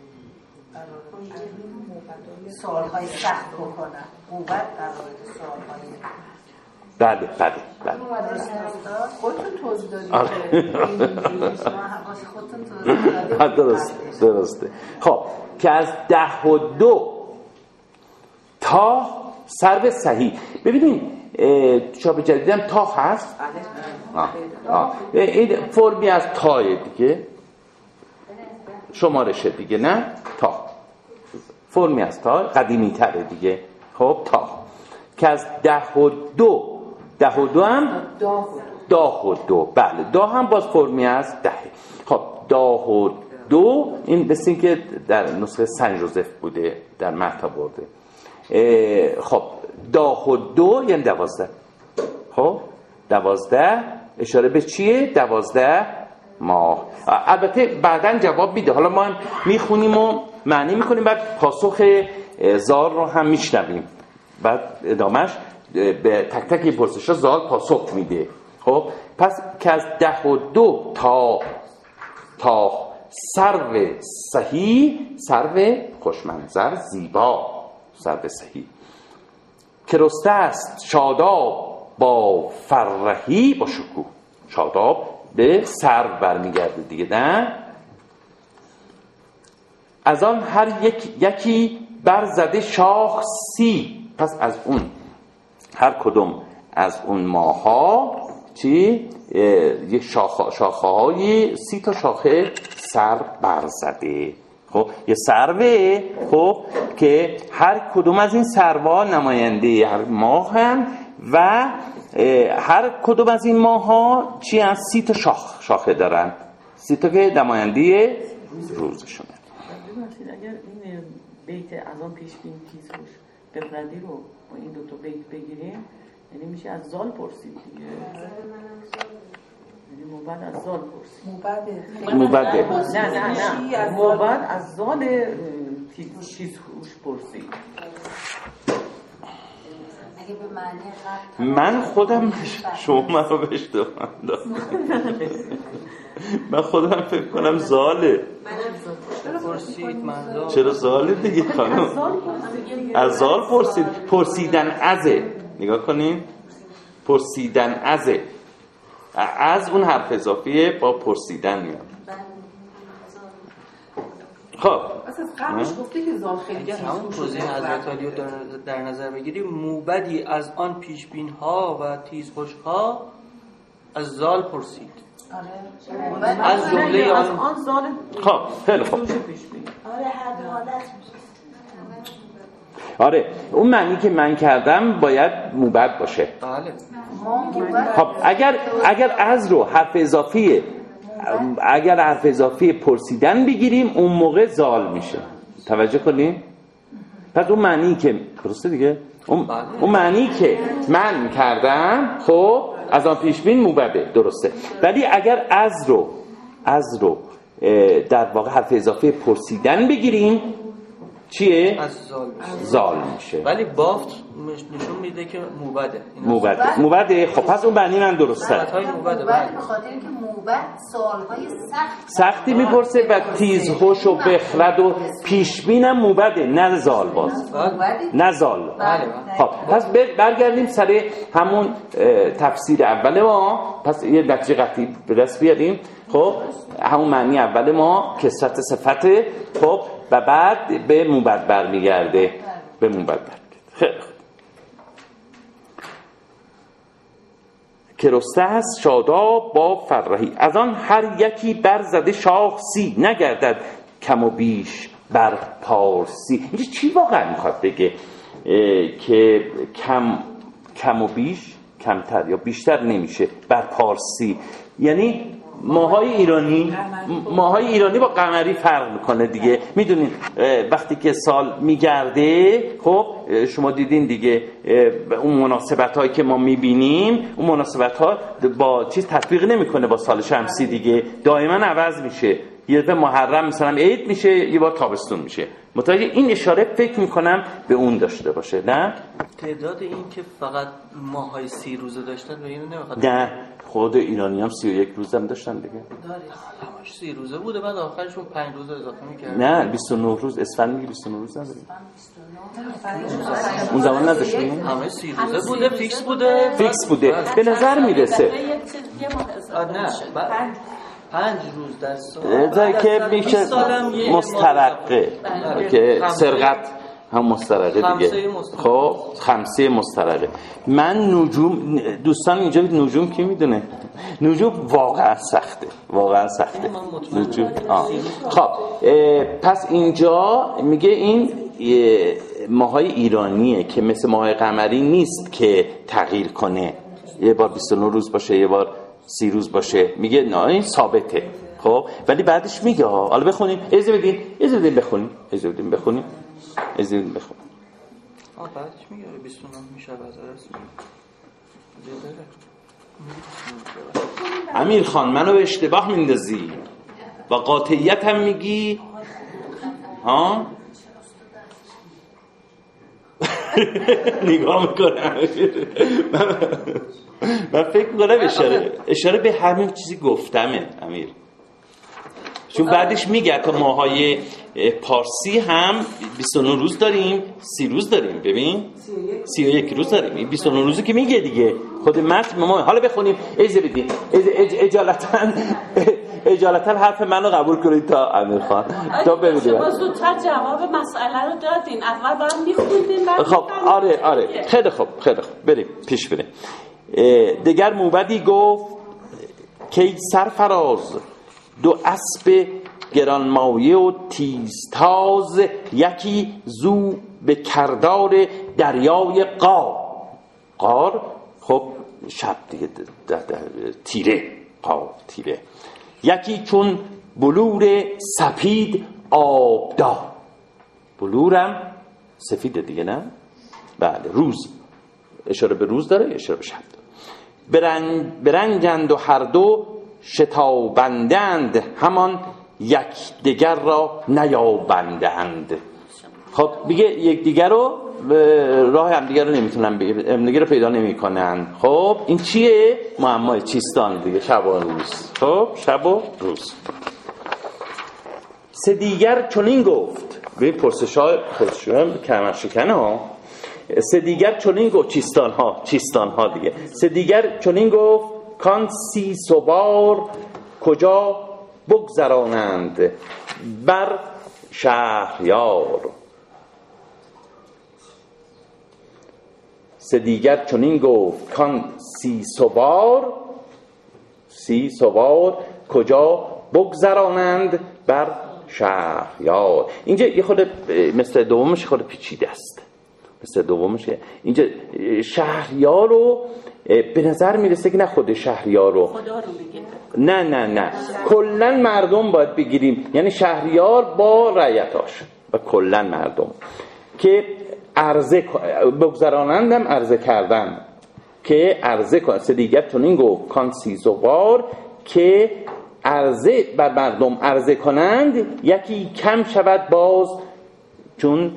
قرار سوالهای سخت بکنن، موبد قرار سوالهای. بله بله بله خودتون توضیح دادید. خودتون توضیح درسته. خب که از 10:02 تا سرو صحیح. ببینیم چاپ جدیدم تا هست. این فرمی از تای دیگه، شمارشه دیگه، نه تا فرمی از تا قدیمی تره دیگه. خب تا که از 10:02 هم 10:02 بله، دا هم باز فرمی از 10. خب 10:02 این بسیم که در نسخه سن جوزف بوده، در متا برده. خب 10:02 یعنی 12. خب 12 اشاره به چیه؟ 12 ماه. البته بعداً جواب میده، حالا ما هم میخونیم و معنی میکنیم، بعد پاسخ زال رو هم میشنویم، بعد ادامهش به تک تک این پرسش‌ها زال پاسخ میده. خب پس که از 10:02 تا سرو صحیح، سرو خوشمنظر زیبا، سرو صحیح که رسته است شاداب با فرهی با شکوه. شاداب به سرو برمیگرده دیگه، نه؟ از آن هر یکی برزده شاخ سی. پس از اون هر کدوم از اون ماها چی؟ یک شاخه های 30 تا شاخه سر برزده. خب یه سروه، خب که هر کدوم از این سروا نماینده هر ماه هم، و هر کدوم از این ماه ها چی از 30 تا شاخه دارن، 30 تا که نماینده روزشونه. اگر این بیت از آن پیش بین تیز خوش بخردی رو با این دوتا بیت بگیریم، یعنی میشه از زال پرسید دیگه. یعنی موبد از زال پرسید. موبده نه موبد از زال تیز خوش پرسید. اگه به معنی من خودم شما من رو به اشتباه من خودم فکر کنم زاله. پرسید من چرا زاله دیگه خانم؟ از زال پرسید. پرسیدن ازه. نگاه کنین، پرسیدن ازه، از اون حرف اضافیه با پرسیدن میاد. خب اصلا قبلش گفته که زال خیلی همون توضیح حضرت علی رو در نظر بگیریم، موبدی از آن پیشبین ها و تیزخوش ها از زال پرسید. از جمله آن زال. خب خیلی خب. آره هر دو حالت میشه. آره اون معنی که من کردم باید موبد باشه. بله. خب اگر از رو حرف اضافیه، اگر حرف اضافی پرسیدن بگیریم اون موقع زال میشه. توجه کنیم؟ پس اون معنی که درسته دیگه، اون معنی که من کردم خب از آن پیش بین موبده، درسته. ولی اگر از رو در واقع حرف اضافی پرسیدن بگیریم چیه؟ از زال میشه. ولی بافت نشون میده که موبده. خب پس اون معنی من درسته. موبد به خاطر اینکه موبد سوالهای سختی میپرسه و تیزهوش و بخرد و پیشبینم موبده، نه زال باز، نه زال. خب پس برگردیم سر همون تفسیر اول ما. پس یه نتیجه قطعی به دست بیاریم. خب همون معنی اول ما کثرت صفته، خب و بعد به موبد برمیگرده. به موبد برمیگرده. خیلی خوب. که رسته است شاداب با فرهی، از آن هر یکی برزده شاخسی، نگردد کم و بیش بر پارسی. اینجا چی واقعا میخواد بگه؟ که کم و بیش کمتر یا بیشتر نمیشه بر پارسی. یعنی ماهای ایرانی با قمری فرق میکنه دیگه. میدونین وقتی که سال میگرده، خب شما دیدین دیگه اون مناسبت هایی که ما میبینیم، اون مناسبت ها با چیز تطبیق نمیکنه با سال شمسی دیگه، دائما عوض میشه. یه دفعه محرم مثلا عید میشه، یه بار تابستون میشه. متوجه این اشاره فکر میکنم به اون داشته باشه. نه تعداد این که فقط ماهای 30 روزه داشتن به اینو نمیخواد. نه خود ایرانی هم 31 روز هم داشتن دیگه. همش 30 روزه بوده، بعد آخرشون 5 روز اضافه میکردن. نه 29 روز اسفند میگه 29 روز نداریم. اون زمان نداشتیم. همه 30 روزه بوده، فیکس بوده. به نظر میرسه. نه 5 روز در سال که میشه مسترقه که سرقت هم مسترقه دیگه. خب خمسه مسترقه. من نجوم، دوستان اینجا نجوم کی میدونه؟ نجوم واقعا سخته نجوم. خب پس اینجا میگه این ماهای ایرانیه که مثل ماهای قمری نیست که تغییر کنه، یه بار 29 روز باشه یه بار 30 روز باشه. میگه نه این ثابته. خب ولی بعدش میگه حالا بخونیم، اجازه بدین بخونیم. بعدش میگه 29 میشه بازارس. امیر خان منو به اشتباه میندازی و قاطعیت هم میگی ها. نگاه میکنم من فکر میکنم اشاره به همین چیزی گفتمه امیر، چون بعدش میگه تا ماهای پارسی هم 29 روز داریم، 30 روز داریم. ببین 31 روز داریم. این 29 روزی که میگه دیگه خود متن ما. حالا بخونیم. اجازه بدین اجالتا حرف منو قبول کنید تا امیر خان تا ببینید. شما زودتر جواب مسئله رو دادین، اول باید میخوندین. خب آره خیلی خوب بریم پیش بریم. دگر موبدی گفت که سرفراز، دو اسب گرانمایه و تیزتاز، یکی زو به کردار دریای قار. خب شب دیگه تیره، قار تیره. یکی چون بلور سپید آبدار. بلورم سفیده دیگه نه؟ بله روز، اشاره به روز داره، اشاره به شب داره. برنجند و هر دو شتابندند، همان یکدیگر را نیابندند. خب میگه یکدیگر رو راه همدیگر رو نمیتونن بگیرن، همدیگر رو پیدا نمیکنن. خب این چیه؟ معمای چیستان دیگه، شب و روز. خب شب و روز. سه دیگر چنین گفت، ببین پرسش‌ها کمر شکنه ها. سه دیگر چنین گفت، چیستان ها دیگه. سه دیگر چنین گفت کان 30 سوار کجا بگذرانند بر شهریار. سه دیگر چنین گفت کان 30 سوار کجا بگذرانند بر شهریار. اینجا یه خود مثل دومش خود پیچیده است. مثل دومش اینجا شهریار رو به نظر میرسه که نه خود شهریار رو خدا رو بگید، نه کلن مردم باید بگیریم، یعنی شهریار با رعیتاش و کلن مردم که عرضه بگذرانندم عرضه کردن، که عرضه کنن. سه دیگر چنین گفت کان 30 سوار که عرضه بر مردم عرضه کنند، یکی کم شود باز چون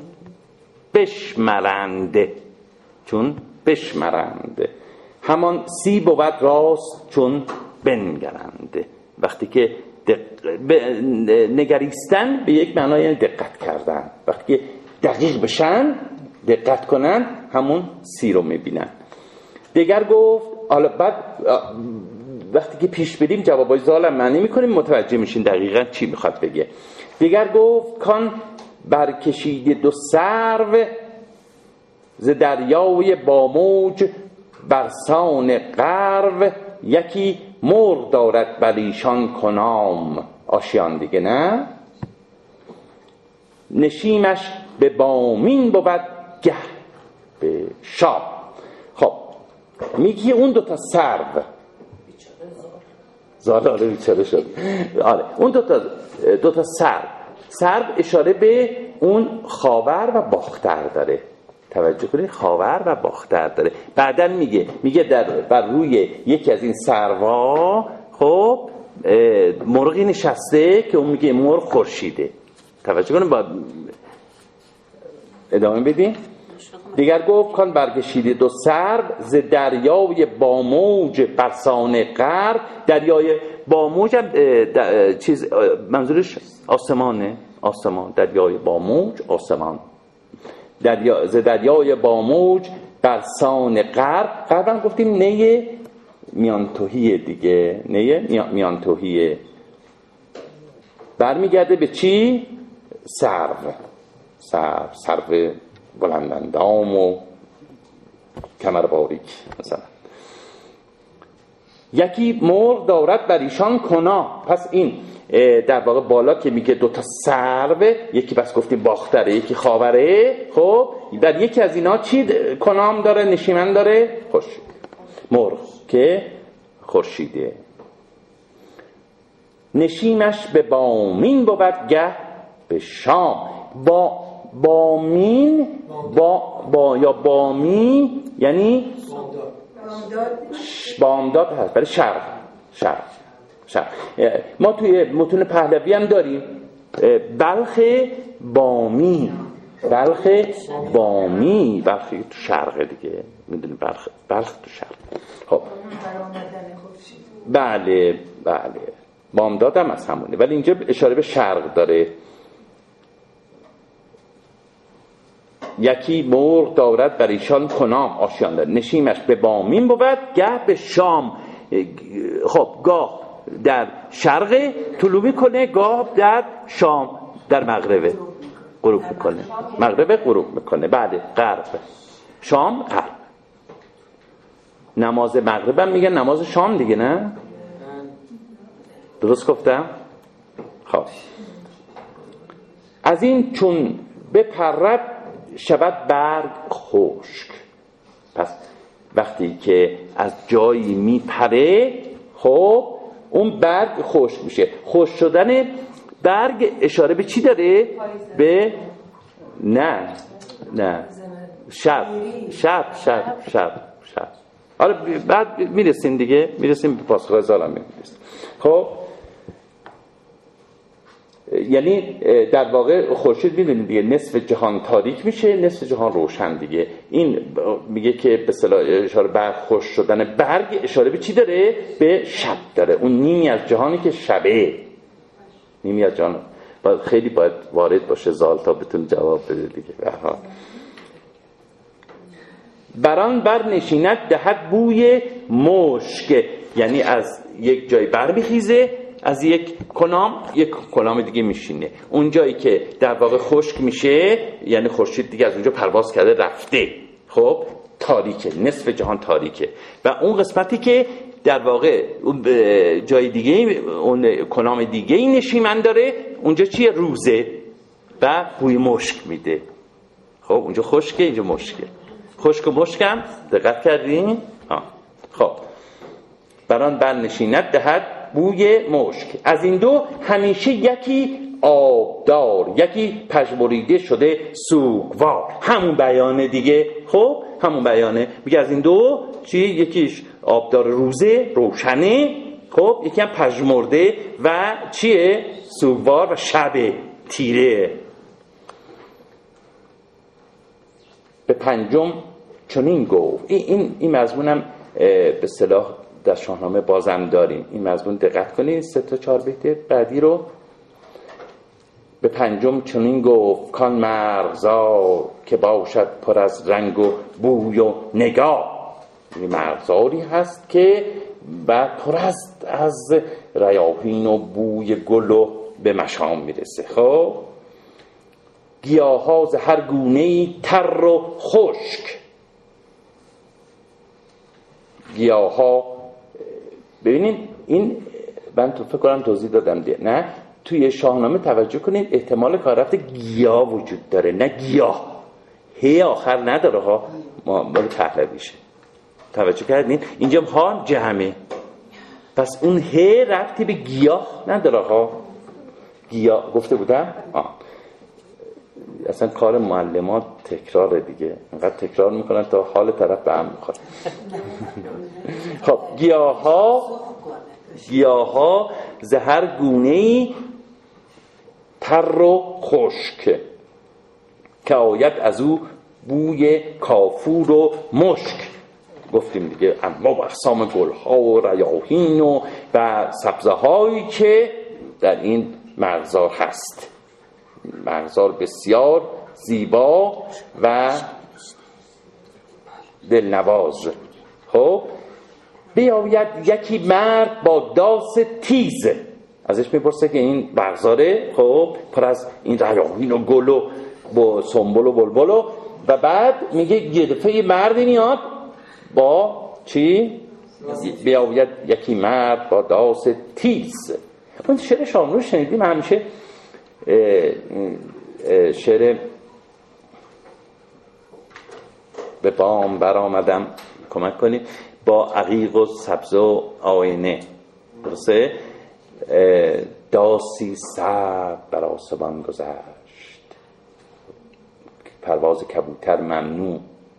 بشمرند. همان 30 بود راست چون بنگرند. وقتی که نگریستن به یک معنای یعنی دقت کردن، وقتی که دقیق بشن دقت کنن همون 30 رو میبینن. دیگر گفت، حالا بعد وقتی که پیش بریم جوابای زالم معنی میکنیم، متوجه میشین دقیقا چی میخواد بگه. دیگر گفت کان برکشیده 2 سرو ز دریای با موج برسان غرو، یکی مرغ دارد بر ایشان کنام آشیان دیگه نه. نشیمش به بامین بود گه به شام. خب میگی اون 2 تا سرو زالاره بیچاره شد. آره اون 2 تا سرو اشاره به اون خاور و باختر داره. توجه کنید، خاور و باختر داره. بعدن میگه بر روی یکی از این سروا خب مرغی نشسته که اون میگه مرغ خورشیده. توجه کنید، با ادامه بدیم. دیگر گفت کان برکشیده 2 سرو ز دریای با موج برسان غرب. دریای با موج هم چیز منظورش آسمانه، آسمان. دریای با موج آسمان. ز دریای با موج برسان غرب. غرب هم گفتیم نی میانتوهیه دیگه، نی میانتوهیه. برمیگرده به چی؟ سرو بلندندام و کمر باریک مثلا. یکی مرغ دارد بر ایشان کنا. پس این در واقع بالا که میگه 2 تا سرو، یکی بس گفتیم باختره یکی خاوره، خب در یکی از اینا چی کنام داره؟ نشیمن داره؟ خورشید. مرغ که خورشیده. نشیمش به بامین بود گه به شام. بامین یا بامی یعنی بامداد هست برای شرق. ما توی متون پهلوی هم داریم بلخ بامی تو شرق دیگه، میدونی بلخ تو شرق. خب بله بامداد هم از همونه، ولی اینجا اشاره به شرق داره. یکی مرغ دارد بر ایشان کنام آشیان داره. نشیمش به بامین بود گه به شام. خب گاه در شرق طلوع میکنه، گاه در شام در مغرب غروب میکنه. مغرب غروب میکنه. بعد غرب. شام غرب. نماز مغرب هم میگن نماز شام دیگه، نه؟ درست گفتم؟ خب از این چون بپرد شود برگ خشک. پس وقتی که از جایی میپره خب اون برگ خشک میشه. خشک شدن برگ اشاره به چی داره؟ به نه شب آره بعد میرسیم دیگه، میرسیم به پاسخ زالم میرسیم. خب یعنی در واقع خورشید میدونید دیگه نصف جهان تاریک میشه، نصف جهان روشن دیگه. این میگه که به اصطلاح اشاره به خشک شدن برگ اشاره به چی داره؟ به شب داره. اون نیمی از جهانی که شبه، نیمی از جهان خیلی باید وارد باشه زال تا بتون جواب بده دیگه. به هر حال بران بر نشینت دهد بوی مشک، یعنی از یک جای بر میخیزه، از یک کلام دیگه میشینه. اون جایی که در واقع خشک میشه یعنی خورشید دیگه از اونجا پرواز کرده رفته، خب تاریکه، نصف جهان تاریکه. و اون قسمتی که در واقع اون جای دیگه، اون کلام دیگه نشیمن داره، اونجا چیه؟ روزه و بوی مشک میده. خب اونجا خشکه، اینجا مشکه. خشک و مشکم دقت کردین؟ خب بران بر نشینت دهد بوی مشک. از این دو همیشه یکی آبدار، یکی پژمریده شده سوگوار. همون بیانه دیگه. خب همون بیانه میگه از این دو چی؟ یکیش آبدار روزه روشنه، خب یکی هم پژمرده و چیه؟ سوگوار و شب تیره. به پنجم چنین گفت. این مضمونم به اصطلاح در شاهنامه بازم داریم. این مضمون دقت کنید 3 تا 4 بیت بعدی رو. به پنجم چنین گفت کان مرغزار که باشد پر از رنگ و بوی و نگاه. این مرغزاری هست که بعد پر از ریاحین و بوی گل و به مشام میرسه. خب گیاها ز هر گونه‌ای تر و خشک. گیاها ببینید این من تو فکر کنم توضیح دادم دیگه. نه توی شاهنامه توجه کنید احتمال کاررفت گیا وجود داره، نه گیاه. هی آخر نداره ها، مال پهلویشه. توجه کردین اینجا ها جمعه، پس اون هی ربطی به گیاه نداره ها. گیاه گفته بودم اصلا کار معلمات تکراره دیگه، انقدر تکرار میکنن تا حال طرف به هم میخوره. خب گیاها زهر گونه‌ای تر و خشک که آید از او بوی کافور و مشک. گفتیم دیگه اما اقسام گلها و ریاحین و سبزه هایی که در این مرغزار هست. مرغزار بسیار زیبا و دلنواز. خب بیاید یکی مرد با داس تیز. ازش میپرسه که این مرغزاره خب پر از این ریاحین و گل و با سنبل و بلبل و بعد میگه یه دفعه مردی میاد با چی؟ بیاید یکی مرد با داس تیز. اون شعر شاملو شنیدیم همیشه، شعر به بام برآمدم، کمک کنید، با عقیق و سبز و آینه. درسته؟ داسی سر بر آسمان گذشت، پرواز کبوتر ممنوع،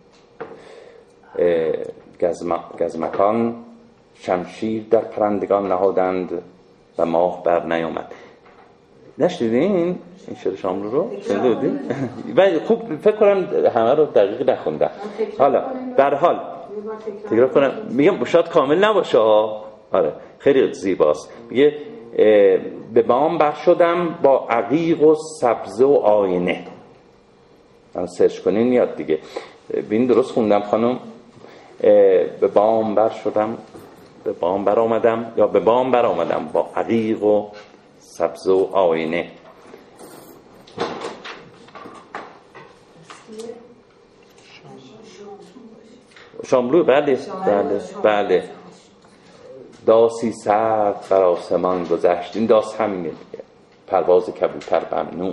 گزمکان شمشیر در پرندگان نهادند و ماه بر نیامد. نشنیدین این شعر شاملو رو؟ شنیده بودین؟ ولی خوب فکر کنم همه رو دقیق نخوندم. حالا در حال تکرار کنم، میگم شاید کامل نباشه. آره خیلی زیباست. میگه به بام بر شدم با عقیق و سبزه و آینه. من سرچ کنین میاد دیگه. ببین درست خوندم خانم. به بام بر شدم، به بام بر آمدم، یا به بام بر آمدم با عقیق و سبزه و آینه. شاملو بله. داسی سرد بر آسمان گذشت. این داس همینه دیگه، پرواز کبوتر ممنوع.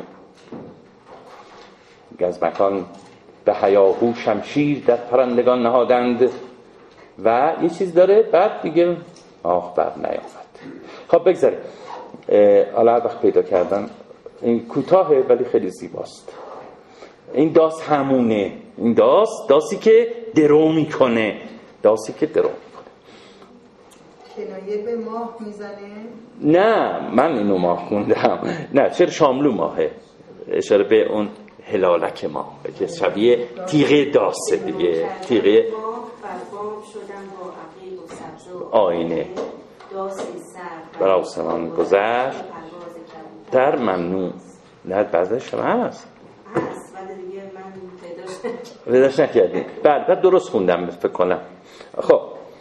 گزمکان به هیاهو شمشیر در پرندگان نهادند و یه چیز داره بعد میگه آخ بر نیامد. خب بگذاریم. حالا وقت پیدا کردن این کوتاهه ولی خیلی زیباست. این داس همونه، این داسی که درو میکنه، داسی که درو میکنه. کنایه به ماه میزنه؟ نه من اینو ماه خوندم، نه شعر شاملو ماهه، اشاره به اون هلالک ماه که شبیه تیغه داسته دیگه، تیغه فربام شدم با عقیق و سبز و آینه داسی سر بر آسمان گذشت در ممنوع. نه بعضش هم هست ولی دیگه من پیداش نکردیم. بعد درست خوندم فکر کنم. خب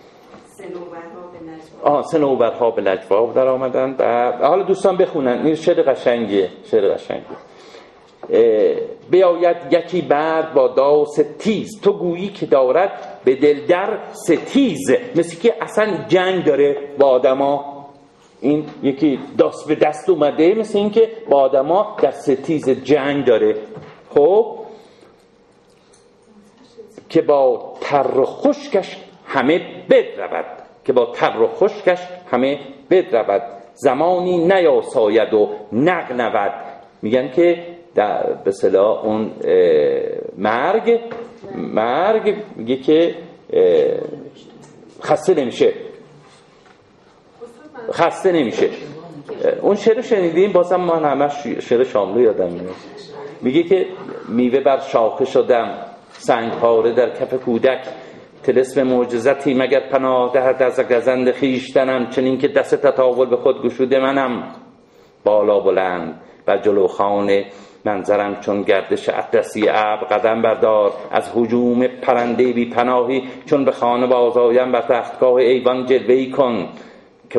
سنوبرها به لجواب در آمدن. حالا دوستان بخونن، این شعر قشنگیه، شعر قشنگیه. بیاید یکی برد با داس تیز، تو گویی که دارد به دل در ستیز. مثل که اصلا جنگ داره با آدما، این یکی داس به دست اومده، مثل این که با آدما در ستیز جنگ داره. خب که با تر و خشکش همه بدرود، که با تر و خشکش همه بدرود، زمانی نیاساید و نغنود. میگن که به اصطلاح اون مرگ میگه که خسته نمیشه. اون شعر شنیدیم، بازم من همش شعر شاملو یادم میاد. میگه که میوه بر شاخه شدم، سنگ پاره در کف کودک، طلسم معجزتی مگر پناه دهد از گزند خویشتنم، چنین که دست تطاول به خود گشوده منم، بالا بلند بر جلو خانه منظرم چون گردش اطلسی ابر، قدم بردار از هجوم پرنده بی پناهی، چون به خانه بازآیم بر تختگاه ایوان جلوه‌ای کن، که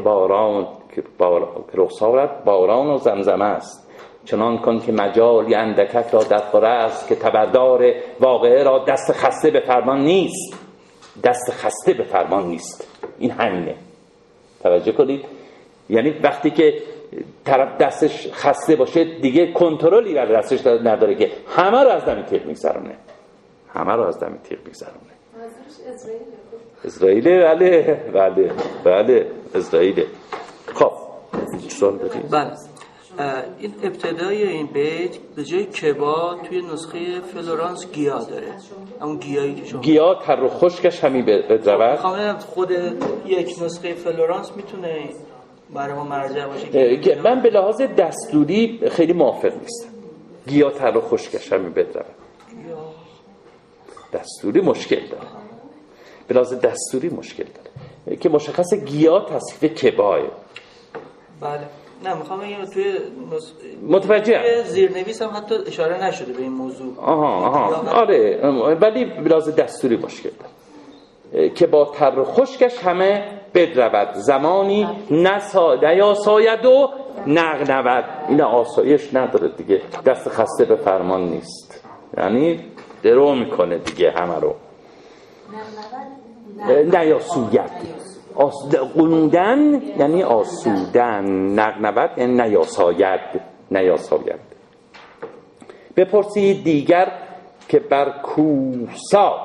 رخسارت باران و زمزمه است، چنان کن که مجالی اندکک را در خوره است، که تبردار واقعه را دست خسته به فرمان نیست. این همینه، توجه کنید. یعنی وقتی که طرف دستش خسته باشه دیگه کنترلی بر دستش نداره که همه رو از دم تیغ میگذرونه. اسرائیل. بله اسرائیل. خب سوال بدید. بله این ابتدای این بیت به جای کبا توی نسخه فلورانس گیا داره، اون گیایی که شما گیا تر و خشکش همین بدرود. خود یک نسخه فلورانس میتونه برای ما مرجع باشه؟ من به لحاظ دستوری خیلی موافق نیستم. گیا تر و خشکش همین بدرود، دستوری مشکل داره، به لحاظ دستوری مشکل داره که مشخص گیا تصحیف کباه. بله نه میخوام اینو توی متوجه زیرنویس هم حتی اشاره نشده به این موضوع. آره ولی به لحاظ دستوری مشکل داره که با تر و خشکش همه بدرود، زمانی نیاساید و نغنود. این آسایش نداره دیگه، دست خسته به فرمان نیست، یعنی درو میکنه دیگه همه رو. نیاسوید قنودن یعنی آسودن، نغنود یعنی نیاساید. بپرسید دیگر که بر کوسا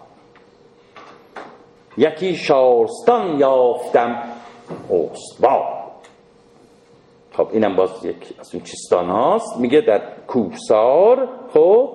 یکی شارستان یافتم استوار. خب اینم باز یک از اون چیستان هاست. میگه در کوهسار، خب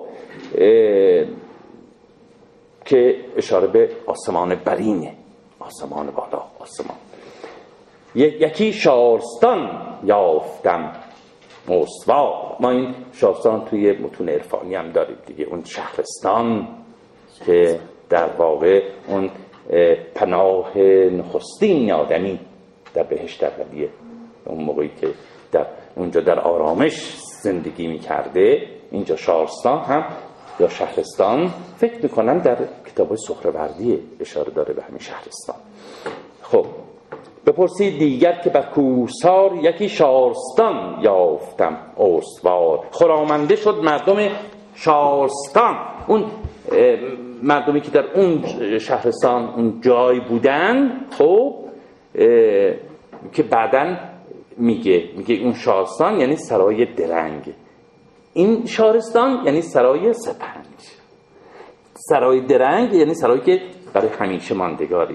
که اشاره به آسمان برینه، آسمان بالا، آسمان. یکی شارستان یافتم استوار. ما این شارستان توی متون عرفانی هم داریم دیگه، اون شهرستان که در واقع اون پناه نخستین آدمی در بهشت اولیه، اون موقعی که در اونجا در آرامش زندگی می‌کرده. اینجا شارستان هم یا شهرستان، فکر می‌کنم در کتاب‌های سهروردی اشاره داره به همین شهرستان. خب بپرسید دیگر که بر کوهسار یکی شارستان یافتم استوار. خرامنده شد مردم شارستان، اون مردمی که در اون شهرستان اون جای بودن. خب که بعدن میگه اون شارستان یعنی سرای درنگ، این شارستان یعنی سرای سپنج. سرای درنگ یعنی سرایی که برای همیشه ماندگاری،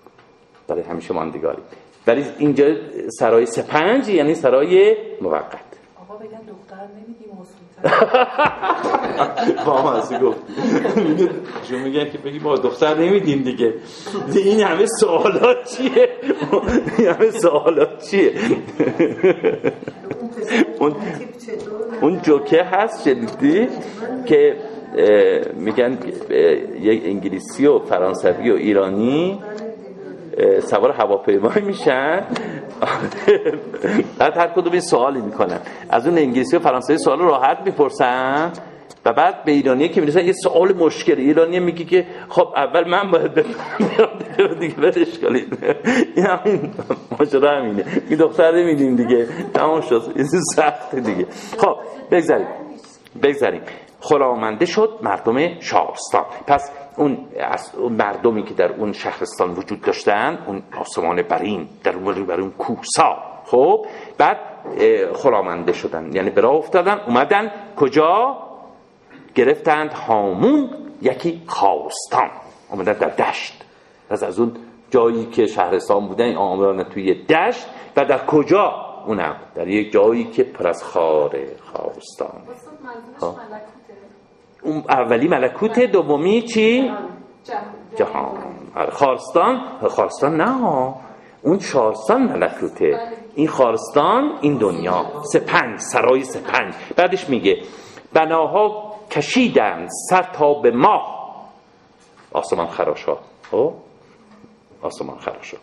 ولی اینجا سرای سپنج یعنی سرای موقت. آقا بگن دختر نمیدیم با مزه گفت شما میگن که بگی با دختر نمیدیم دیگه. این همه سوالات چیه؟ اون جوکه هست شدیدی که میگن یک انگلیسی و فرانسوی و ایرانی سوار هواپیمایی میشن، بعد هر کدوم این سوالی میکنن، از اون انگلیسی و فرانسوی سوال راحت میپرسن و بعد به ایرانی که میرسن یه سوال مشکل، ایرانی میگه که خب اول من باید بفهمم دیگه بدش کنید. این همین ماجرا همینه، این دختر نمیدیم دیگه، تمام شد، این سخته دیگه. خب بگذاریم. خرامنده شد مردم شارستان. پس اون مردمی که در اون شهرستان وجود داشتن، اون آسمان برین در اون کوسا، خب بعد خرامنده شدن، یعنی براه افتادن، اومدن کجا؟ گرفتند هامون، یکی خارستان، اومدن در دشت. پس از اون جایی که شهرستان بودن آمدن توی دشت و در کجا؟ اونم در یک جایی که پر از خاره، خارستان. اون اولی ملکوت، دومی چی؟ جهان. خارستان نه، اون شارستان ملکوته، این خارستان این دنیا. سپنج، سرای سپنج. بعدش میگه بناها کشیدند سر تا به ماه، آسمان خراشا. آسمان خراشا.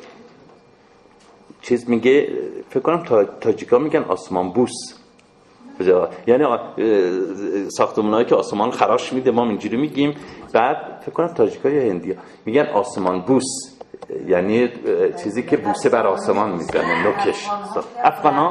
چیز میگه، فکر کنم تاجیکا میگن آسمان بوس، یعنی ساختمانایی که آسمان خراش میده، ما اینجوری میگیم. بعد فکر کنم تاجیکا یا هندیا میگن آسمان بوس، یعنی چیزی که بوسه بر آسمان میزنه، نوکش. افغانا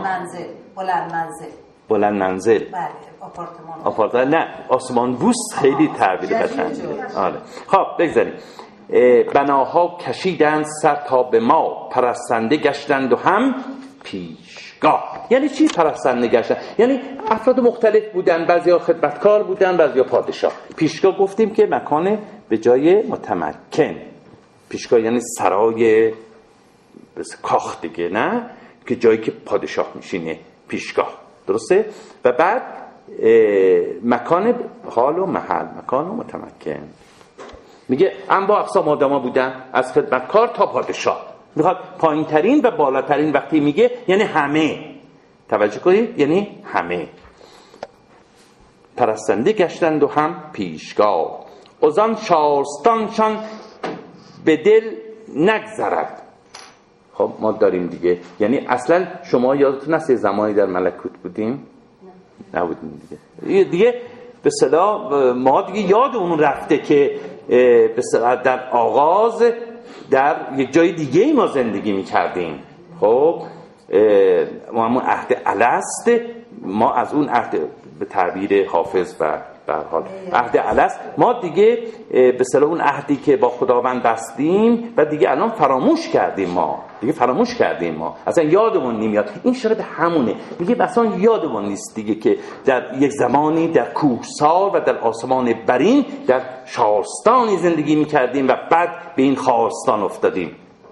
بلند منزل. بله، آپارتمان. نه، آسمان بوس خیلی تعبیر قشنگه. آره. خب بگذاریم. بناها کشیدند سر تا به ما، پرستنده گشتند و هم پیشگاه. یعنی چی پرستنده گشتن؟ یعنی افراد مختلف بودن، بعضیا خدمتکار بودن، بعضیا پادشاه. پیشگاه گفتیم که مکان به جای متمکن. پیشگاه یعنی سرای کاخ دیگه، نه که جایی که پادشاه میشینه، پیشگاه. درسته؟ و بعد مکان حال و محل، مکان و متمکن. میگه انواع اقسام آدما بودن، از خدمتکار تا پادشاه. میخواد پایین ترین و بالاترین وقتی میگه یعنی همه. توجه کنید، یعنی همه. پرستنده گشتند و هم پیشگاه، ازان شارستانشان به دل نگذرد. خب ما داریم دیگه، یعنی اصلا شما یادتون هست یه زمانی در ملکوت بودیم؟ نبودیم دیگه به اصطلاح ما دیگه یادمون رفته که به اصطلاح در آغاز در یک جای دیگه ای ما زندگی می‌کردیم. خب ما همون عهد الست، ما از اون عهد به تعبیر حافظ و به هر حال عهد الست، ما دیگه به اصطلاح اون عهدی که با خداوند بستیم و دیگه الان فراموش کردیم، ما اصلا یادمون نمیاد. این اشاره به همونه، میگه اصلا یادمون نیست دیگه که در یک زمانی در کوهسار و در آسمان برین در شارستانی زندگی میکردیم و بعد به این خارستان افتادیم.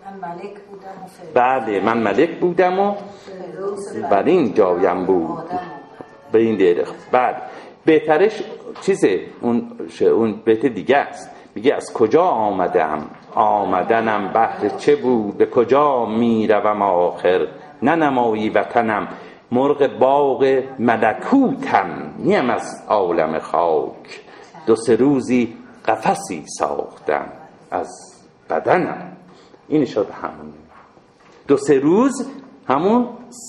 من ملک بودم و برین جایم بود به این دیره. بعد بهترش چیزه اون بیت دیگه است، میگه از کجا آمدنم بهر چه بود، به کجا میروم آخر، ننمایی وطنم مرغ باغ ملکوتم، نیم از عالم خاک، 2-3 روزی قفسی ساختم از بدنم. این اشاره به همون 2-3 روز همون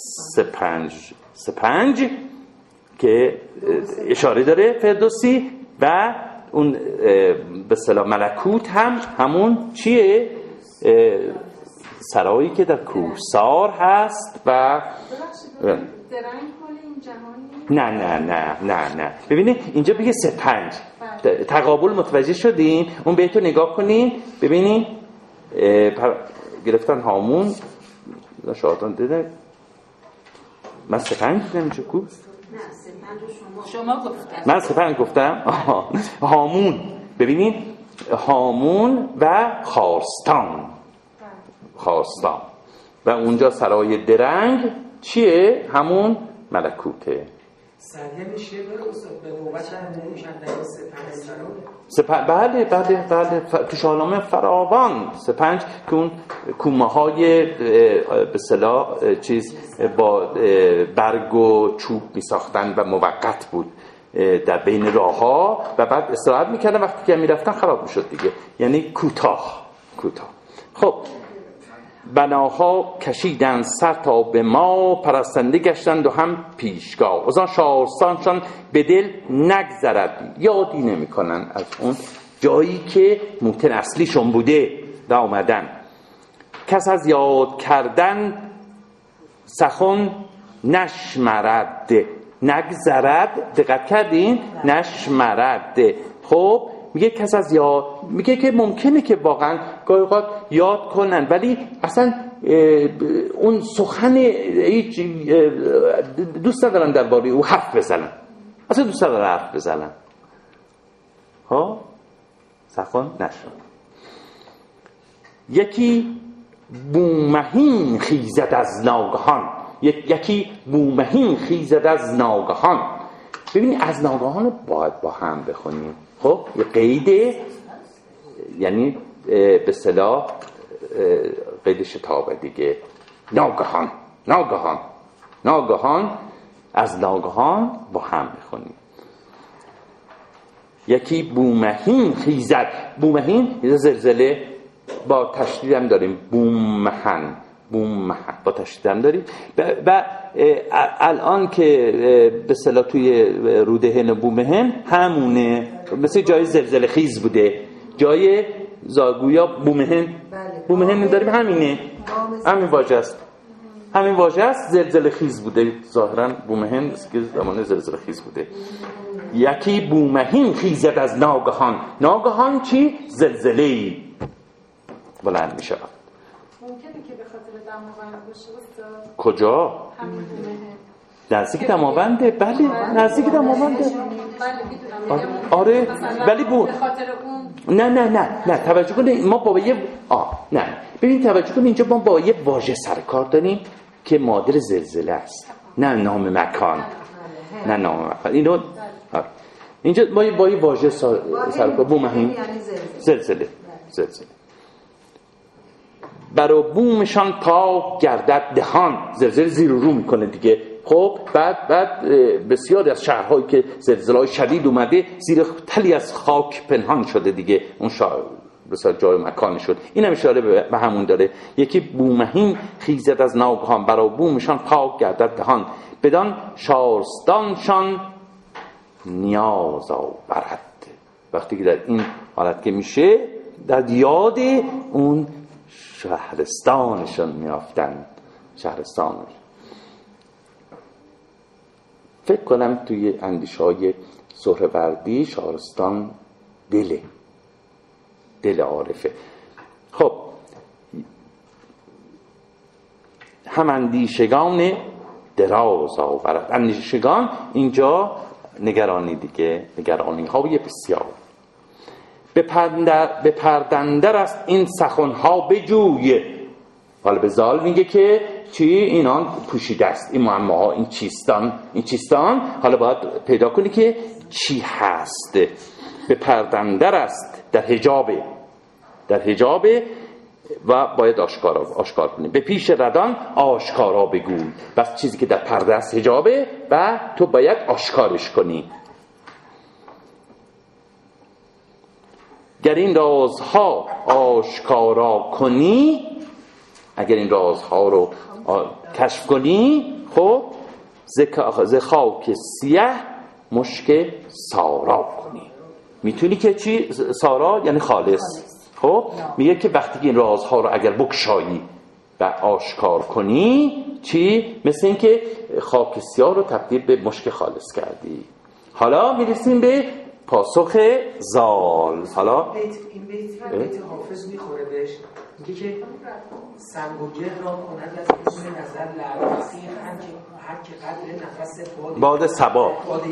سپنج که اشاره داره فردوسی، و اون به اصطلاح ملکوت هم همون چیه؟ سرایی که در کوهسار هست و درنگ مال این جهانی. نه ببینید اینجا بگه سپنج، تقابل متوجه شدین؟ اون بیتو نگاه کنین ببینین. گرفتن هامون، شاهدان دیده من سپنج دیدم چه کو؟ شما گفتم. من سپنج گفتم. هامون، ببینید هامون و خارستان و اونجا سرای درنگ چیه؟ همون ملکوته. سریع شعر داره استاد به نوبت هم میشن در بله تو شاهنامه فراوان سپنج که اون کومه های به اصطلاح چیز با برگ و چوب می ساختن و موقت بود در بین راه ها و بعد استراحت میکردن، وقتی که میرفتن خراب میشد دیگه، یعنی کوتاه. خب بناها کشیدن سر تا به ما، پرستنده گشتند و هم پیشگاه. از آن شارستانشان به دل نگذرد، یادی نمی کنن از اون جایی که موطن اصلیشون بوده و آمدن. کس از یاد کردن سخن نشمرد. نگذرد، دقت کردین؟ نشمرد. خب میگه کس از یاد، میگه که ممکنه که واقعا گاهی اوقات یاد کنن ولی اصلا اون سخن هیچ دوست ندارن درباره او حرف بزنن، اصلا دوست ندارن حرف بزنن. ها سخن نشد. یکی بومهین خیزد از ناگهان. یکی بومهین خیزد از ناگهان. ببینید از ناگهان باید با هم بخونیم. خب یه قیده، یعنی به اصطلاح قید شتابه دیگه. ناگهان از ناگهان با هم بخونیم. یکی بومهین خیزد. بومهین یه زلزله با تشدید هم داریم. بومهن با تشدید هم داریم. و الان که به اصطلاح توی رودهن بومهن همونه، مثل جای زلزله خیز بوده، جای زاگویا بومهن داریم. همین واژه است زلزله خیز بوده. ظاهرا بومهن که زمان زلزله خیز بوده. یکی بومهین خیزد از ناگهان چی؟ زلزله‌ای بلند می شود. ممکنه که به خاطر دماوند باشه استاد. کجا؟ نزدیک دماونده. بله نزدیک دماونده. آره ولی به خاطر اون نه توجه کنید، ما با یه ببین توجه کنید، اینجا ما با یه واژه سرکار داریم که مادر زلزله است، نه نام مکان. اینو اینجا ما با یه واژه سرکار بومهین زلزله. برا بومشان تا گردد دهان. زلزله زیر و رو میکنه دیگه. خب بعد بسیاری از شهرهایی که زلزله‌های شدید اومده زیر تلی از خاک پنهان شده دیگه، اون بسیار جای مکان شد. این هم اشاره به همون داره. یکی بومهین خیزد از ناگهان، برا بومشان تا گردد دهان، بدان شارستانشان نیاز آورد. وقتی که در این حالت که میشه در یاد اون شهرستانشون میافتن. شهرستانش فکر کنم توی اندیشه‌های سهروردی شهرستان دل عارفه. خب هم اندیشگان دراز آورد. اندیشگان اینجا نگرانی دیگه، نگرانی های بسیار. به پردندر است این سخنها بجوی. حالا به زال میگه که چی اینان پوشیده است، این معماها، این چیستان حالا باید پیدا کنی که چی هست. به پردندر است، در حجابه و باید آشکار کنی. به پیش ردان آشکارا بگوی. بس چیزی که در پرده است حجابه و تو باید آشکارش کنی. گر این رازها آشکارا کنی، اگر این رازها رو کشف کنی، خب ز خاک سیه مشک سارا کنی. میتونی که چی؟ سارا یعنی خالص. خب میگه که وقتی که این رازها رو اگر بکشایی و آشکار کنی، چی؟ مثل این که خاک سیاه رو تبدیل به مشک خالص کردی. حالا میرسیم به پاسخ زال. حالا این بیت حافظ میخوره بهش، میگه که سنگ و گل را کند از حسن نظر لعبسی هر که قدر نفس باد صبا.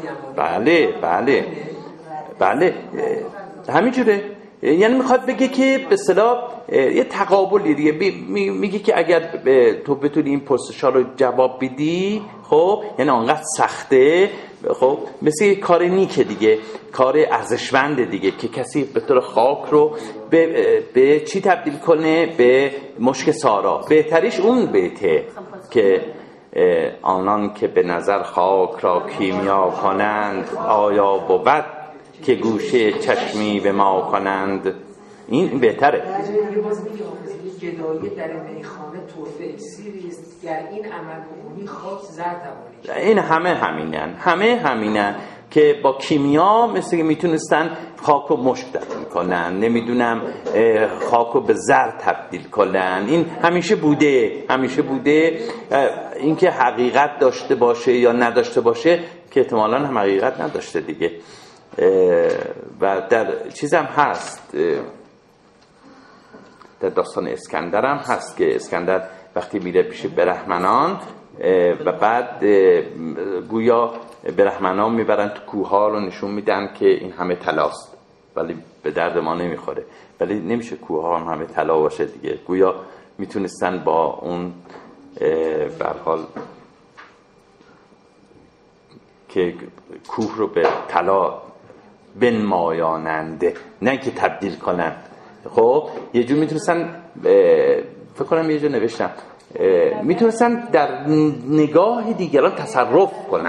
بله همینجوره. یعنی میخواد بگه که به اصطلاح یه تقابلی دیگه. میگه که اگر تو بتونی این پرسش‌ها رو جواب بدی، خب خب یعنی انقدر سخته، خب مثل یک کار نیکه دیگه، کار ارزشمند دیگه که کسی به طور خاک رو به چی تبدیل کنه؟ به مشک سارا. بهتریش اون بیته که آنان که به نظر خاک را کیمیا کنند، آیا بود که گوشه چشمی به ما کنند. این بهتره. گدایی در میخانه توفه اکسیری است، گر این عمل بکنی خاک زر توانی. این همه همینن که با کیمیا مثل که میتونستن خاک رو مشک تبدیل کنن، نمیدونم خاک رو به زر تبدیل کنن. این همیشه بوده. این که حقیقت داشته باشه یا نداشته باشه که احتمالاً هم حقیقت نداشته دیگه. و در چیزم هست، در داستان اسکندر هم هست که اسکندر وقتی میره پیش برهمنان و بعد گویا برهمنان میبرن تو کوه‌ها رو نشون میدن که این همه طلاست، ولی به درد ما نمیخوره. ولی نمیشه کوه‌ها هم همه طلا باشه دیگه. گویا میتونستن با اون به هر حال که کوه رو به طلا بنمایاننده، نه که تبدیل کنن. خب یه جور میتونستن، فکر کنم یه جور نوشتم، میتونستن در نگاه دیگران تصرف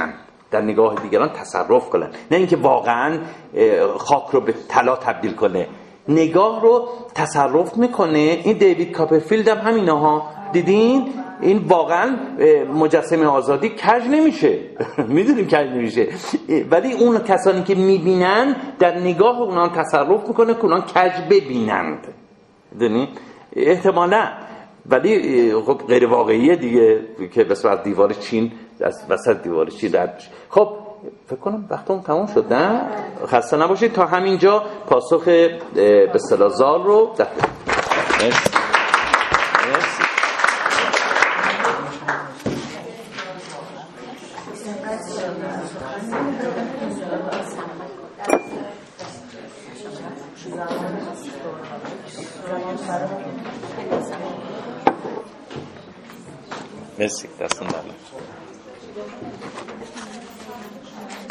کنن، نه اینکه واقعا خاک رو به طلا تبدیل کنه، نگاه رو تصرف میکنه. این دیوید کاپرفیلد هم همینه ها، دیدین؟ این واقعا مجسمه آزادی کج نمیشه. میدونیم کج نمیشه، ولی اون کسانی که میبینن در نگاه اونا تصرف میکنه که اونا کج ببینند، میدونی؟ احتمالا، ولی خب غیر واقعیه دیگه که بس از دیوار چین، از وسط دیوار چین رد بشه. خب فکر کنم وقتمون تموم شد، نه؟ خسته نباشید. تا همینجا پاسخ به اصطلاح زال رو مرسی. دستون درد.